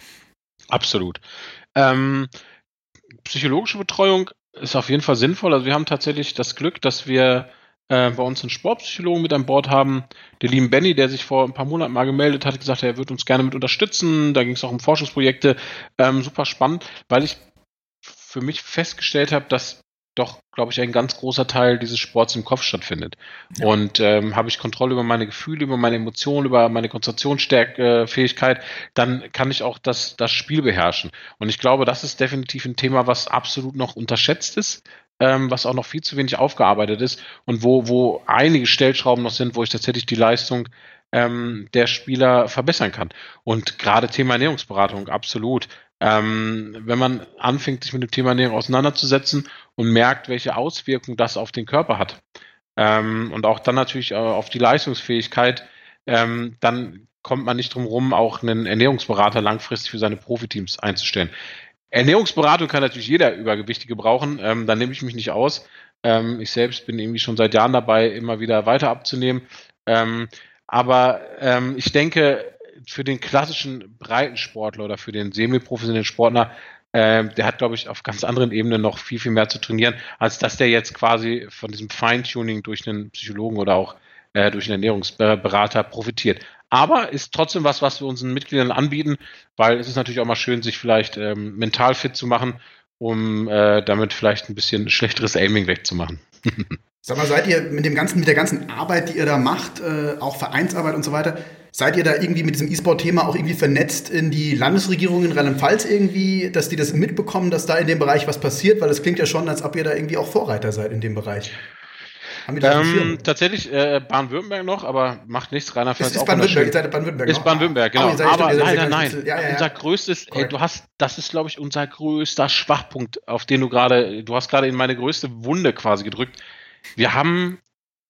Absolut. Ähm, psychologische Betreuung ist auf jeden Fall sinnvoll. Also wir haben tatsächlich das Glück, dass wir äh, bei uns einen Sportpsychologen mit an Bord haben, den lieben Benny, der sich vor ein paar Monaten mal gemeldet hat, gesagt, er wird uns gerne mit unterstützen. Da ging es auch um Forschungsprojekte. Ähm, super spannend, weil ich für mich festgestellt habe, dass doch, glaube ich, ein ganz großer Teil dieses Sports im Kopf stattfindet. Ja. Und ähm, habe ich Kontrolle über meine Gefühle, über meine Emotionen, über meine Konzentrationsfähigkeit, dann kann ich auch das, das Spiel beherrschen. Und ich glaube, das ist definitiv ein Thema, was absolut noch unterschätzt ist, ähm, was auch noch viel zu wenig aufgearbeitet ist und wo, wo einige Stellschrauben noch sind, wo ich tatsächlich die Leistung ähm, der Spieler verbessern kann. Und gerade Thema Ernährungsberatung, absolut. Ähm, wenn man anfängt, sich mit dem Thema Ernährung auseinanderzusetzen und merkt, welche Auswirkungen das auf den Körper hat ähm, und auch dann natürlich äh, auf die Leistungsfähigkeit, ähm, dann kommt man nicht drum rum, auch einen Ernährungsberater langfristig für seine Profiteams einzustellen. Ernährungsberatung kann natürlich jeder Übergewichtige brauchen, ähm, da nehme ich mich nicht aus. Ähm, ich selbst bin irgendwie schon seit Jahren dabei, immer wieder weiter abzunehmen. Ähm, aber ähm, ich denke, für den klassischen Breitensportler oder für den semi-professionellen Sportler, äh, der hat, glaube ich, auf ganz anderen Ebenen noch viel, viel mehr zu trainieren, als dass der jetzt quasi von diesem Feintuning durch einen Psychologen oder auch äh, durch einen Ernährungsberater profitiert. Aber ist trotzdem was, was wir unseren Mitgliedern anbieten, weil es ist natürlich auch mal schön, sich vielleicht ähm, mental fit zu machen, um äh, damit vielleicht ein bisschen schlechteres Aiming wegzumachen. Sag mal, seid ihr mit dem ganzen, mit der ganzen Arbeit, die ihr da macht, äh, auch Vereinsarbeit und so weiter, seid ihr da irgendwie mit diesem E-Sport-Thema auch irgendwie vernetzt in die Landesregierung in Rheinland-Pfalz irgendwie, dass die das mitbekommen, dass da in dem Bereich was passiert? Weil das klingt ja schon, als ob ihr da irgendwie auch Vorreiter seid in dem Bereich. Haben wir das ähm, tatsächlich äh, Baden-Württemberg noch, aber macht nichts. Rheinland-Pfalz ist, ist Baden-Württemberg, ihr seid Baden-Württemberg Ist Baden-Württemberg, genau. Oh, aber leider nein. Ja, ja, ja. Unser größtes, ey, du hast, das ist, glaube ich, unser größter Schwachpunkt, auf den du gerade, du hast gerade in meine größte Wunde quasi gedrückt. Wir haben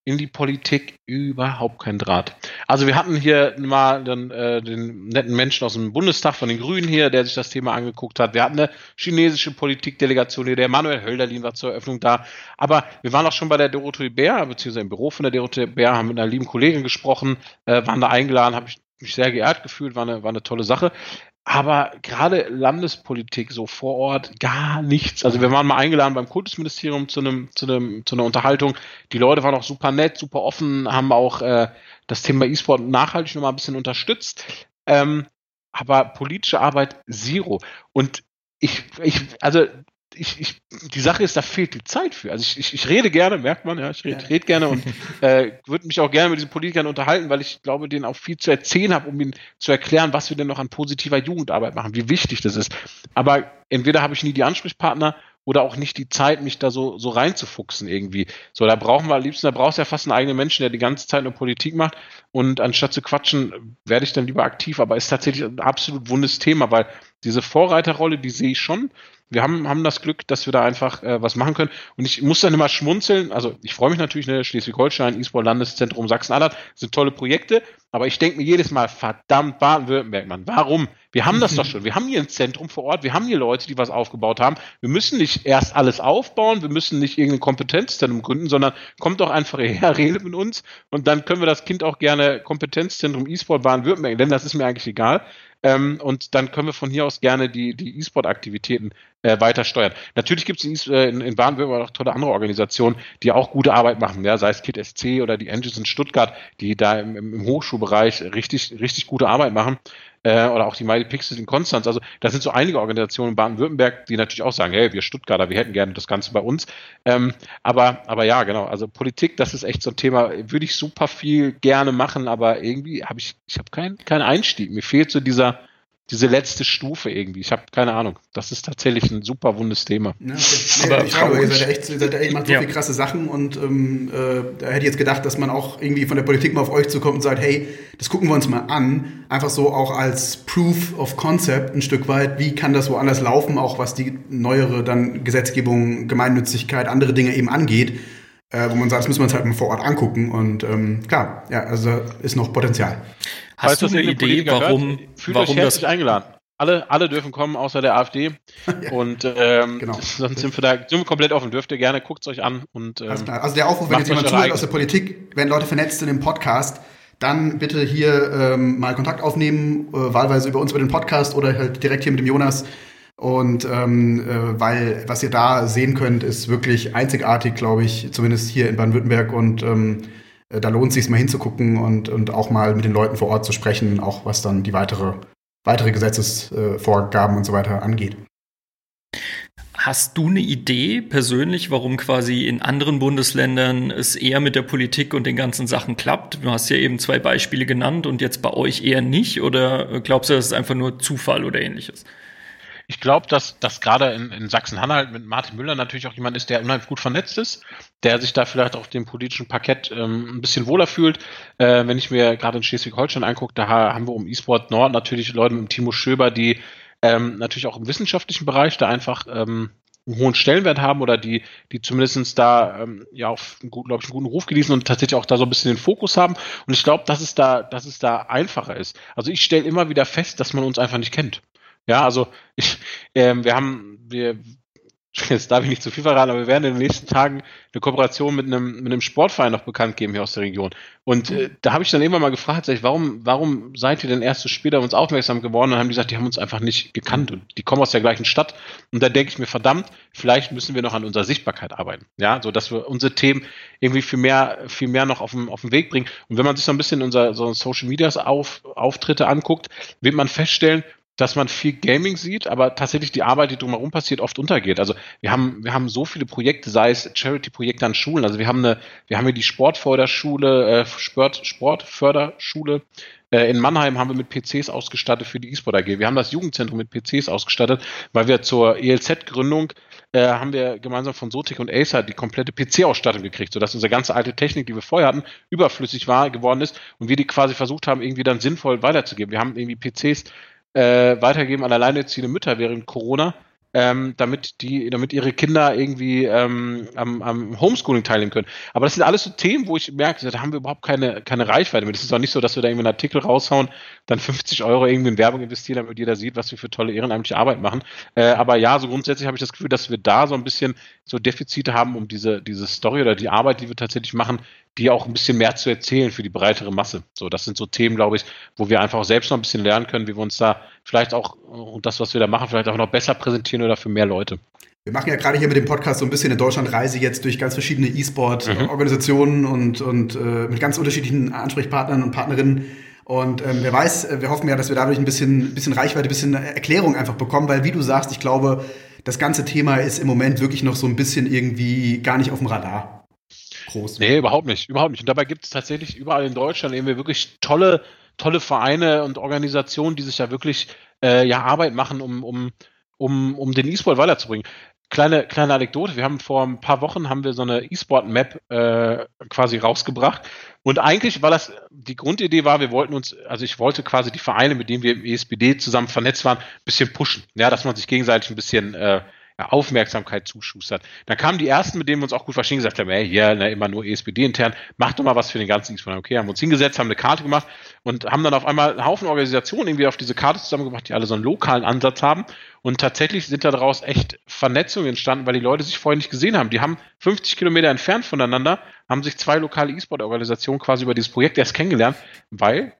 in die Politik überhaupt kein Draht. Also wir hatten hier mal den, äh, den netten Menschen aus dem Bundestag von den Grünen hier, der sich das Thema angeguckt hat. Wir hatten eine chinesische Politikdelegation hier, der Manuel Hölderlin war zur Eröffnung da. Aber wir waren auch schon bei der Dorothee Bär, beziehungsweise im Büro von der Dorothee Bär, haben mit einer lieben Kollegin gesprochen, äh, waren da eingeladen, habe ich mich sehr geehrt gefühlt, war eine, war eine tolle Sache. Aber gerade Landespolitik so vor Ort gar nichts. Also wir waren mal eingeladen beim Kultusministerium zu einem zu einem zu einer Unterhaltung. Die Leute waren auch super nett, super offen, haben auch äh, das Thema E-Sport nachhaltig nochmal ein bisschen unterstützt. Ähm, aber politische Arbeit zero. Und ich ich also Ich, ich, die Sache ist, da fehlt die Zeit für. Also ich, ich, ich rede gerne, merkt man, ja, ich rede, ja. rede gerne und äh, würde mich auch gerne mit diesen Politikern unterhalten, weil ich glaube, denen auch viel zu erzählen habe, um ihnen zu erklären, was wir denn noch an positiver Jugendarbeit machen, wie wichtig das ist. Aber entweder habe ich nie die Ansprechpartner oder auch nicht die Zeit, mich da so, so reinzufuchsen irgendwie. So, da brauchen wir am liebsten, da brauchst du ja fast einen eigenen Menschen, der die ganze Zeit nur Politik macht und anstatt zu quatschen, werde ich dann lieber aktiv, aber ist tatsächlich ein absolut wundes Thema, weil diese Vorreiterrolle, die sehe ich schon. Wir haben, haben das Glück, dass wir da einfach äh, was machen können. Und ich muss dann immer schmunzeln. Also ich freue mich natürlich, ne, Schleswig-Holstein, E-Sport-Landeszentrum Sachsen-Anhalt sind tolle Projekte. Aber ich denke mir jedes Mal, verdammt, Baden-Württemberg, Mann, warum? Wir haben das doch schon. Wir haben hier ein Zentrum vor Ort. Wir haben hier Leute, die was aufgebaut haben. Wir müssen nicht erst alles aufbauen. Wir müssen nicht irgendein Kompetenzzentrum gründen, sondern kommt doch einfach her, redet mit uns. Und dann können wir das Kind auch gerne Kompetenzzentrum E-Sport Baden-Württemberg nennen. Das ist mir eigentlich egal. Ähm, und dann können wir von hier aus gerne die, die E-Sport-Aktivitäten äh, weiter steuern. Natürlich gibt es in, äh, in Baden-Württemberg auch tolle andere Organisationen, die auch gute Arbeit machen, ja, sei es Kid S C oder die Engines in Stuttgart, die da im, im Hochschulbereich richtig, richtig gute Arbeit machen. Äh, oder auch die Mighty Pixels in Konstanz. Also da sind so einige Organisationen in Baden-Württemberg, die natürlich auch sagen, hey, wir Stuttgarter, wir hätten gerne das Ganze bei uns. Ähm, aber, aber ja, genau, also Politik, das ist echt so ein Thema, würde ich super viel gerne machen, aber irgendwie habe ich, ich habe keinen keinen Einstieg. Mir fehlt so dieser diese letzte Stufe irgendwie. Ich habe keine Ahnung. Das ist tatsächlich ein super wundes Thema. Ja, okay. Nee, aber ich frage, ihr seid ja echt, ihr seid ja echt, macht so ja. viel krasse Sachen und ähm, äh, da hätte ich jetzt gedacht, dass man auch irgendwie von der Politik mal auf euch zukommt und sagt, hey, das gucken wir uns mal an. Einfach so auch als Proof of Concept ein Stück weit. Wie kann das woanders laufen, auch was die neuere dann Gesetzgebung, Gemeinnützigkeit, andere Dinge eben angeht, äh, wo man sagt, das müssen wir uns halt mal vor Ort angucken und ähm, klar, ja, also da ist noch Potenzial. Hast Falls du eine Idee, warum, Fühlt warum euch herzlich eingeladen? Alle, alle dürfen kommen, außer der AfD. Ja, und ähm, genau. Sonst sind wir da sind wir komplett offen. Dürft ihr gerne, guckt es euch an. Und, ähm, also der Aufruf, wenn jetzt jemand zuhört aus der Politik, wenn Leute vernetzt sind im Podcast, dann bitte hier ähm, mal Kontakt aufnehmen, äh, wahlweise über uns, über den Podcast oder halt direkt hier mit dem Jonas. Und ähm, äh, weil, was ihr da sehen könnt, ist wirklich einzigartig, glaube ich, zumindest hier in Baden-Württemberg und ähm, da lohnt es sich mal hinzugucken und, und auch mal mit den Leuten vor Ort zu sprechen, auch was dann die weitere, weitere Gesetzesvorgaben und so weiter angeht. Hast du eine Idee persönlich, warum quasi in anderen Bundesländern es eher mit der Politik und den ganzen Sachen klappt? Du hast ja eben zwei Beispiele genannt und jetzt bei euch eher nicht. Oder glaubst du, das ist einfach nur Zufall oder ähnliches? Ich glaube, dass, dass gerade in, in Sachsen-Anhalt mit Martin Müller natürlich auch jemand ist, der unheimlich gut vernetzt ist, der sich da vielleicht auf dem politischen Parkett ähm, ein bisschen wohler fühlt. Äh, wenn ich mir gerade in Schleswig-Holstein angucke, da haben wir um E-Sport Nord natürlich Leute mit dem Timo Schöber, die ähm, natürlich auch im wissenschaftlichen Bereich da einfach ähm, einen hohen Stellenwert haben oder die, die zumindest da ähm, ja auf einen guten, glaube ich, einen guten Ruf genießen und tatsächlich auch da so ein bisschen den Fokus haben. Und ich glaube, dass es da, dass es da einfacher ist. Also ich stelle immer wieder fest, dass man uns einfach nicht kennt. Ja, also ich, ähm, wir haben, wir, jetzt darf ich nicht zu viel verraten, aber wir werden in den nächsten Tagen eine Kooperation mit einem, mit einem Sportverein noch bekannt geben hier aus der Region. Und äh, da habe ich dann irgendwann mal gefragt, sag ich, warum, warum seid ihr denn erst so spät auf uns aufmerksam geworden? Und dann haben die gesagt, die haben uns einfach nicht gekannt und die kommen aus der gleichen Stadt. Und da denke ich mir, verdammt, vielleicht müssen wir noch an unserer Sichtbarkeit arbeiten. Ja, so dass wir unsere Themen irgendwie viel mehr, viel mehr noch auf den, auf den Weg bringen. Und wenn man sich so ein bisschen unser so Social Medias auf, Auftritte anguckt, wird man feststellen, dass man viel Gaming sieht, aber tatsächlich die Arbeit, die drumherum passiert, oft untergeht. Also wir haben, wir haben so viele Projekte, sei es Charity-Projekte an Schulen. Also wir haben eine, wir haben hier die Sportförderschule, äh, Sport, Sportförderschule. Äh, in Mannheim haben wir mit P Cs ausgestattet für die E-Sport A G. Wir haben das Jugendzentrum mit P Cs ausgestattet, weil wir zur E L Z-Gründung äh, haben wir gemeinsam von Sotic und Acer die komplette P C-Ausstattung gekriegt, sodass unsere ganze alte Technik, die wir vorher hatten, überflüssig war, geworden ist und wir die quasi versucht haben, irgendwie dann sinnvoll weiterzugeben. Wir haben irgendwie P Cs Äh, weitergeben an alleinerziehende Mütter während Corona, ähm, damit die, damit ihre Kinder irgendwie ähm, am, am Homeschooling teilnehmen können. Aber das sind alles so Themen, wo ich merke, da haben wir überhaupt keine, keine Reichweite mit. Es ist auch nicht so, dass wir da irgendwie einen Artikel raushauen, dann fünfzig Euro irgendwie in Werbung investieren, damit jeder sieht, was wir für tolle ehrenamtliche Arbeit machen. Äh, aber ja, so grundsätzlich habe ich das Gefühl, dass wir da so ein bisschen so Defizite haben, um diese, diese Story oder die Arbeit, die wir tatsächlich machen, die auch ein bisschen mehr zu erzählen für die breitere Masse. So, das sind so Themen, glaube ich, wo wir einfach auch selbst noch ein bisschen lernen können, wie wir uns da vielleicht auch, und das, was wir da machen, vielleicht auch noch besser präsentieren oder für mehr Leute. Wir machen ja gerade hier mit dem Podcast so ein bisschen eine Deutschlandreise jetzt durch ganz verschiedene E-Sport-Organisationen mhm. und, und äh, mit ganz unterschiedlichen Ansprechpartnern und Partnerinnen. Und ähm, wer weiß, wir hoffen ja, dass wir dadurch ein bisschen, bisschen Reichweite, ein bisschen Erklärung einfach bekommen, weil, wie du sagst, ich glaube, das ganze Thema ist im Moment wirklich noch so ein bisschen irgendwie gar nicht auf dem Radar. Groß. Nee, überhaupt nicht, überhaupt nicht. Und dabei gibt es tatsächlich überall in Deutschland eben wirklich tolle, tolle Vereine und Organisationen, die sich ja wirklich äh, ja, Arbeit machen, um, um, um, um den E-Sport weiterzubringen. Kleine, kleine Anekdote, wir haben vor ein paar Wochen haben wir so eine E-Sport-Map äh, quasi rausgebracht. Und eigentlich war das, die Grundidee war, wir wollten uns, also ich wollte quasi die Vereine, mit denen wir im E S B D zusammen vernetzt waren, ein bisschen pushen. Ja, dass man sich gegenseitig ein bisschen äh, Aufmerksamkeit zuschustert. Dann kamen die ersten, mit denen wir uns auch gut verstehen, gesagt haben, hey, hier, ne, immer nur E S B D intern, mach doch mal was für den ganzen E-Sport. Okay, haben wir uns hingesetzt, haben eine Karte gemacht und haben dann auf einmal einen Haufen Organisationen irgendwie auf diese Karte zusammengebracht, die alle so einen lokalen Ansatz haben. Und tatsächlich sind da daraus echt Vernetzungen entstanden, weil die Leute sich vorher nicht gesehen haben. Die haben fünfzig Kilometer entfernt voneinander, haben sich zwei lokale E-Sport-Organisationen quasi über dieses Projekt erst kennengelernt, weil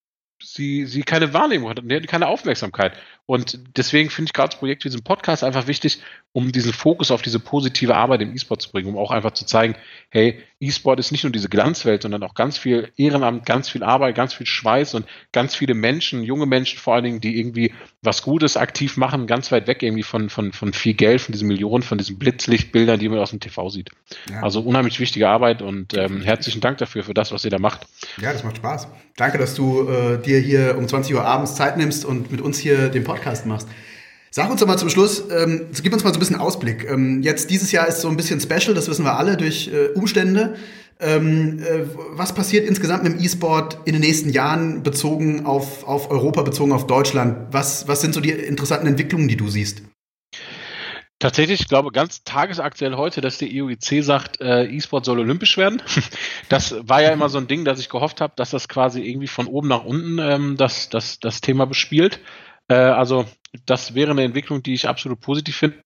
sie, sie keine Wahrnehmung hatten, die hatten keine Aufmerksamkeit. Und deswegen finde ich gerade das Projekt wie diesen Podcast einfach wichtig, um diesen Fokus auf diese positive Arbeit im E-Sport zu bringen, um auch einfach zu zeigen, hey, E-Sport ist nicht nur diese Glanzwelt, sondern auch ganz viel Ehrenamt, ganz viel Arbeit, ganz viel Schweiß und ganz viele Menschen, junge Menschen vor allen Dingen, die irgendwie was Gutes aktiv machen, ganz weit weg irgendwie von, von, von viel Geld, von diesen Millionen, von diesen Blitzlichtbildern, die man aus dem T V sieht. Ja. Also unheimlich wichtige Arbeit und ähm, herzlichen Dank dafür, für das, was ihr da macht. Ja, das macht Spaß. Danke, dass du äh, dir hier um zwanzig Uhr abends Zeit nimmst und mit uns hier den Podcast machst. Sag uns doch mal zum Schluss, ähm, gib uns mal so ein bisschen Ausblick. Ähm, jetzt dieses Jahr ist so ein bisschen special, das wissen wir alle durch äh, Umstände. Ähm, äh, was passiert insgesamt mit dem E-Sport in den nächsten Jahren bezogen auf, auf Europa, bezogen auf Deutschland? Was, was sind so die interessanten Entwicklungen, die du siehst? Tatsächlich, ich glaube, ganz tagesaktuell heute, dass die E U I C sagt, äh, E-Sport soll olympisch werden. Das war ja immer so ein Ding, dass ich gehofft habe, dass das quasi irgendwie von oben nach unten ähm, das, das, das Thema bespielt. Äh, also das wäre eine Entwicklung, die ich absolut positiv finde.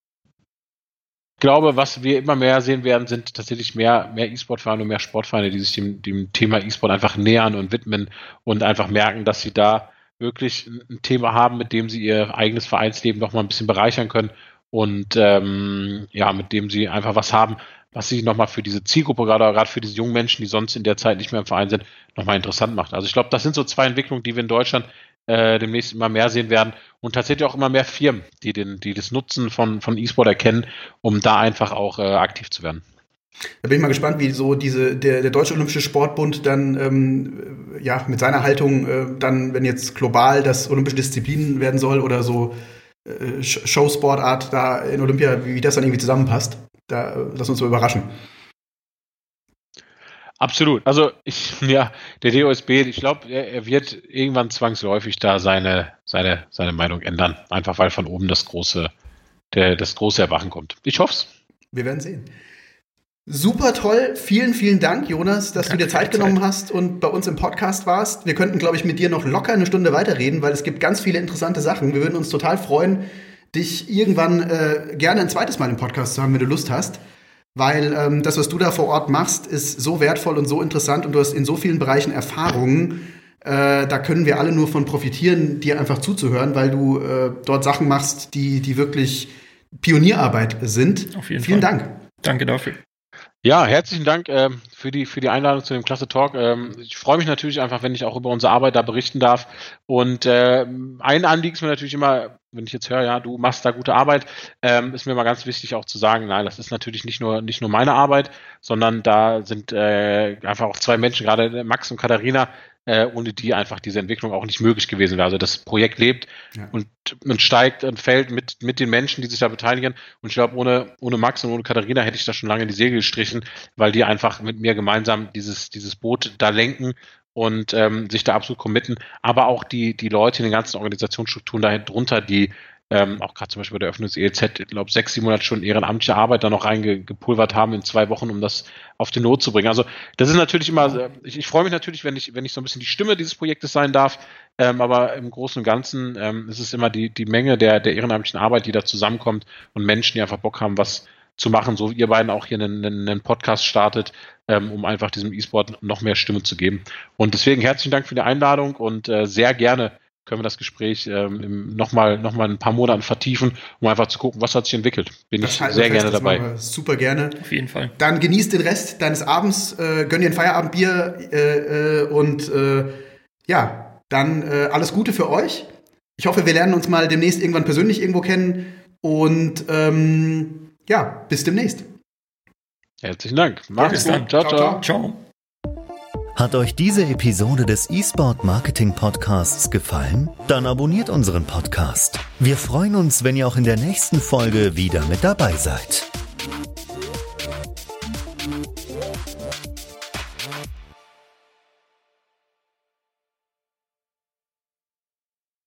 Ich glaube, was wir immer mehr sehen werden, sind tatsächlich mehr, mehr E-Sport-Vereine und mehr Sportvereine, die sich dem, dem Thema E-Sport einfach nähern und widmen und einfach merken, dass sie da wirklich ein Thema haben, mit dem sie ihr eigenes Vereinsleben noch mal ein bisschen bereichern können und ähm, ja, mit dem sie einfach was haben, was sich nochmal für diese Zielgruppe, gerade, gerade für diese jungen Menschen, die sonst in der Zeit nicht mehr im Verein sind, nochmal interessant macht. Also ich glaube, das sind so zwei Entwicklungen, die wir in Deutschland äh, demnächst immer mehr sehen werden und tatsächlich auch immer mehr Firmen, die den, die das Nutzen von, von E-Sport erkennen, um da einfach auch äh, aktiv zu werden. Da bin ich mal gespannt, wie so diese der, der Deutsche Olympische Sportbund dann ähm, ja mit seiner Haltung äh, dann, wenn jetzt global das olympische Disziplin werden soll oder so äh, Showsportart da in Olympia, wie, wie das dann irgendwie zusammenpasst. Da äh, lass uns mal überraschen. Absolut. Also ich, ja, der D O S B, ich glaube, er, er wird irgendwann zwangsläufig da seine, seine, seine Meinung ändern. Einfach weil von oben das große, der, das große Erwachen kommt. Ich hoffe es. Wir werden sehen. Super toll. Vielen, vielen Dank, Jonas, dass Danke du dir Zeit genommen Zeit. hast und bei uns im Podcast warst. Wir könnten, glaube ich, mit dir noch locker eine Stunde weiterreden, weil es gibt ganz viele interessante Sachen. Wir würden uns total freuen, dich irgendwann äh, gerne ein zweites Mal im Podcast zu haben, wenn du Lust hast. Weil ähm, das, was du da vor Ort machst, ist so wertvoll und so interessant und du hast in so vielen Bereichen Erfahrungen. Äh, da können wir alle nur von profitieren, dir einfach zuzuhören, weil du äh, dort Sachen machst, die, die wirklich Pionierarbeit sind. Auf jeden Vielen Fall. Dank. Danke dafür. Ja, herzlichen Dank äh, für die für die Einladung zu dem Klasse Talk. Ähm, ich freue mich natürlich einfach, wenn ich auch über unsere Arbeit da berichten darf. Und äh, ein Anliegen ist mir natürlich immer, wenn ich jetzt höre, ja, du machst da gute Arbeit, ähm, ist mir immer ganz wichtig auch zu sagen, nein, das ist natürlich nicht nur nicht nur meine Arbeit, sondern da sind äh, einfach auch zwei Menschen, gerade Max und Katharina, äh, ohne die einfach diese Entwicklung auch nicht möglich gewesen wäre. Also das Projekt lebt ja. und, und steigt und fällt mit mit den Menschen, die sich da beteiligen. Und ich glaube, ohne ohne Max und ohne Katharina hätte ich da schon lange in die Segel gestrichen, weil die einfach mit mir gemeinsam dieses dieses Boot da lenken und ähm, sich da absolut committen, aber auch die die Leute in den ganzen Organisationsstrukturen da drunter, die ähm, auch gerade zum Beispiel bei der Eröffnung des E L Z, ich glaube, sechs, siebenhundert Stunden ehrenamtliche Arbeit da noch reingepulvert haben in zwei Wochen, um das auf den Not zu bringen. Also das ist natürlich immer, ich, ich freue mich natürlich, wenn ich, wenn ich so ein bisschen die Stimme dieses Projektes sein darf, ähm, aber im Großen und Ganzen ähm, ist es immer die, die Menge der, der ehrenamtlichen Arbeit, die da zusammenkommt und Menschen, die einfach Bock haben, was zu machen, so wie ihr beiden auch hier einen, einen Podcast startet, ähm, um einfach diesem E-Sport noch mehr Stimme zu geben. Und deswegen herzlichen Dank für die Einladung und äh, sehr gerne können wir das Gespräch ähm, nochmal noch mal ein paar Monaten vertiefen, um einfach zu gucken, was hat sich entwickelt. Bin das ich sehr fest, gerne dabei. Super gerne. Auf jeden Fall. Dann genieß den Rest deines Abends, äh, gönn dir ein Feierabendbier äh, äh, und äh, ja, dann äh, alles Gute für euch. Ich hoffe, wir lernen uns mal demnächst irgendwann persönlich irgendwo kennen und ähm, ja, bis demnächst. Herzlichen Dank. Mach's gut. Ciao, ciao. Ciao. Hat euch diese Episode des eSport Marketing Podcasts gefallen? Dann abonniert unseren Podcast. Wir freuen uns, wenn ihr auch in der nächsten Folge wieder mit dabei seid.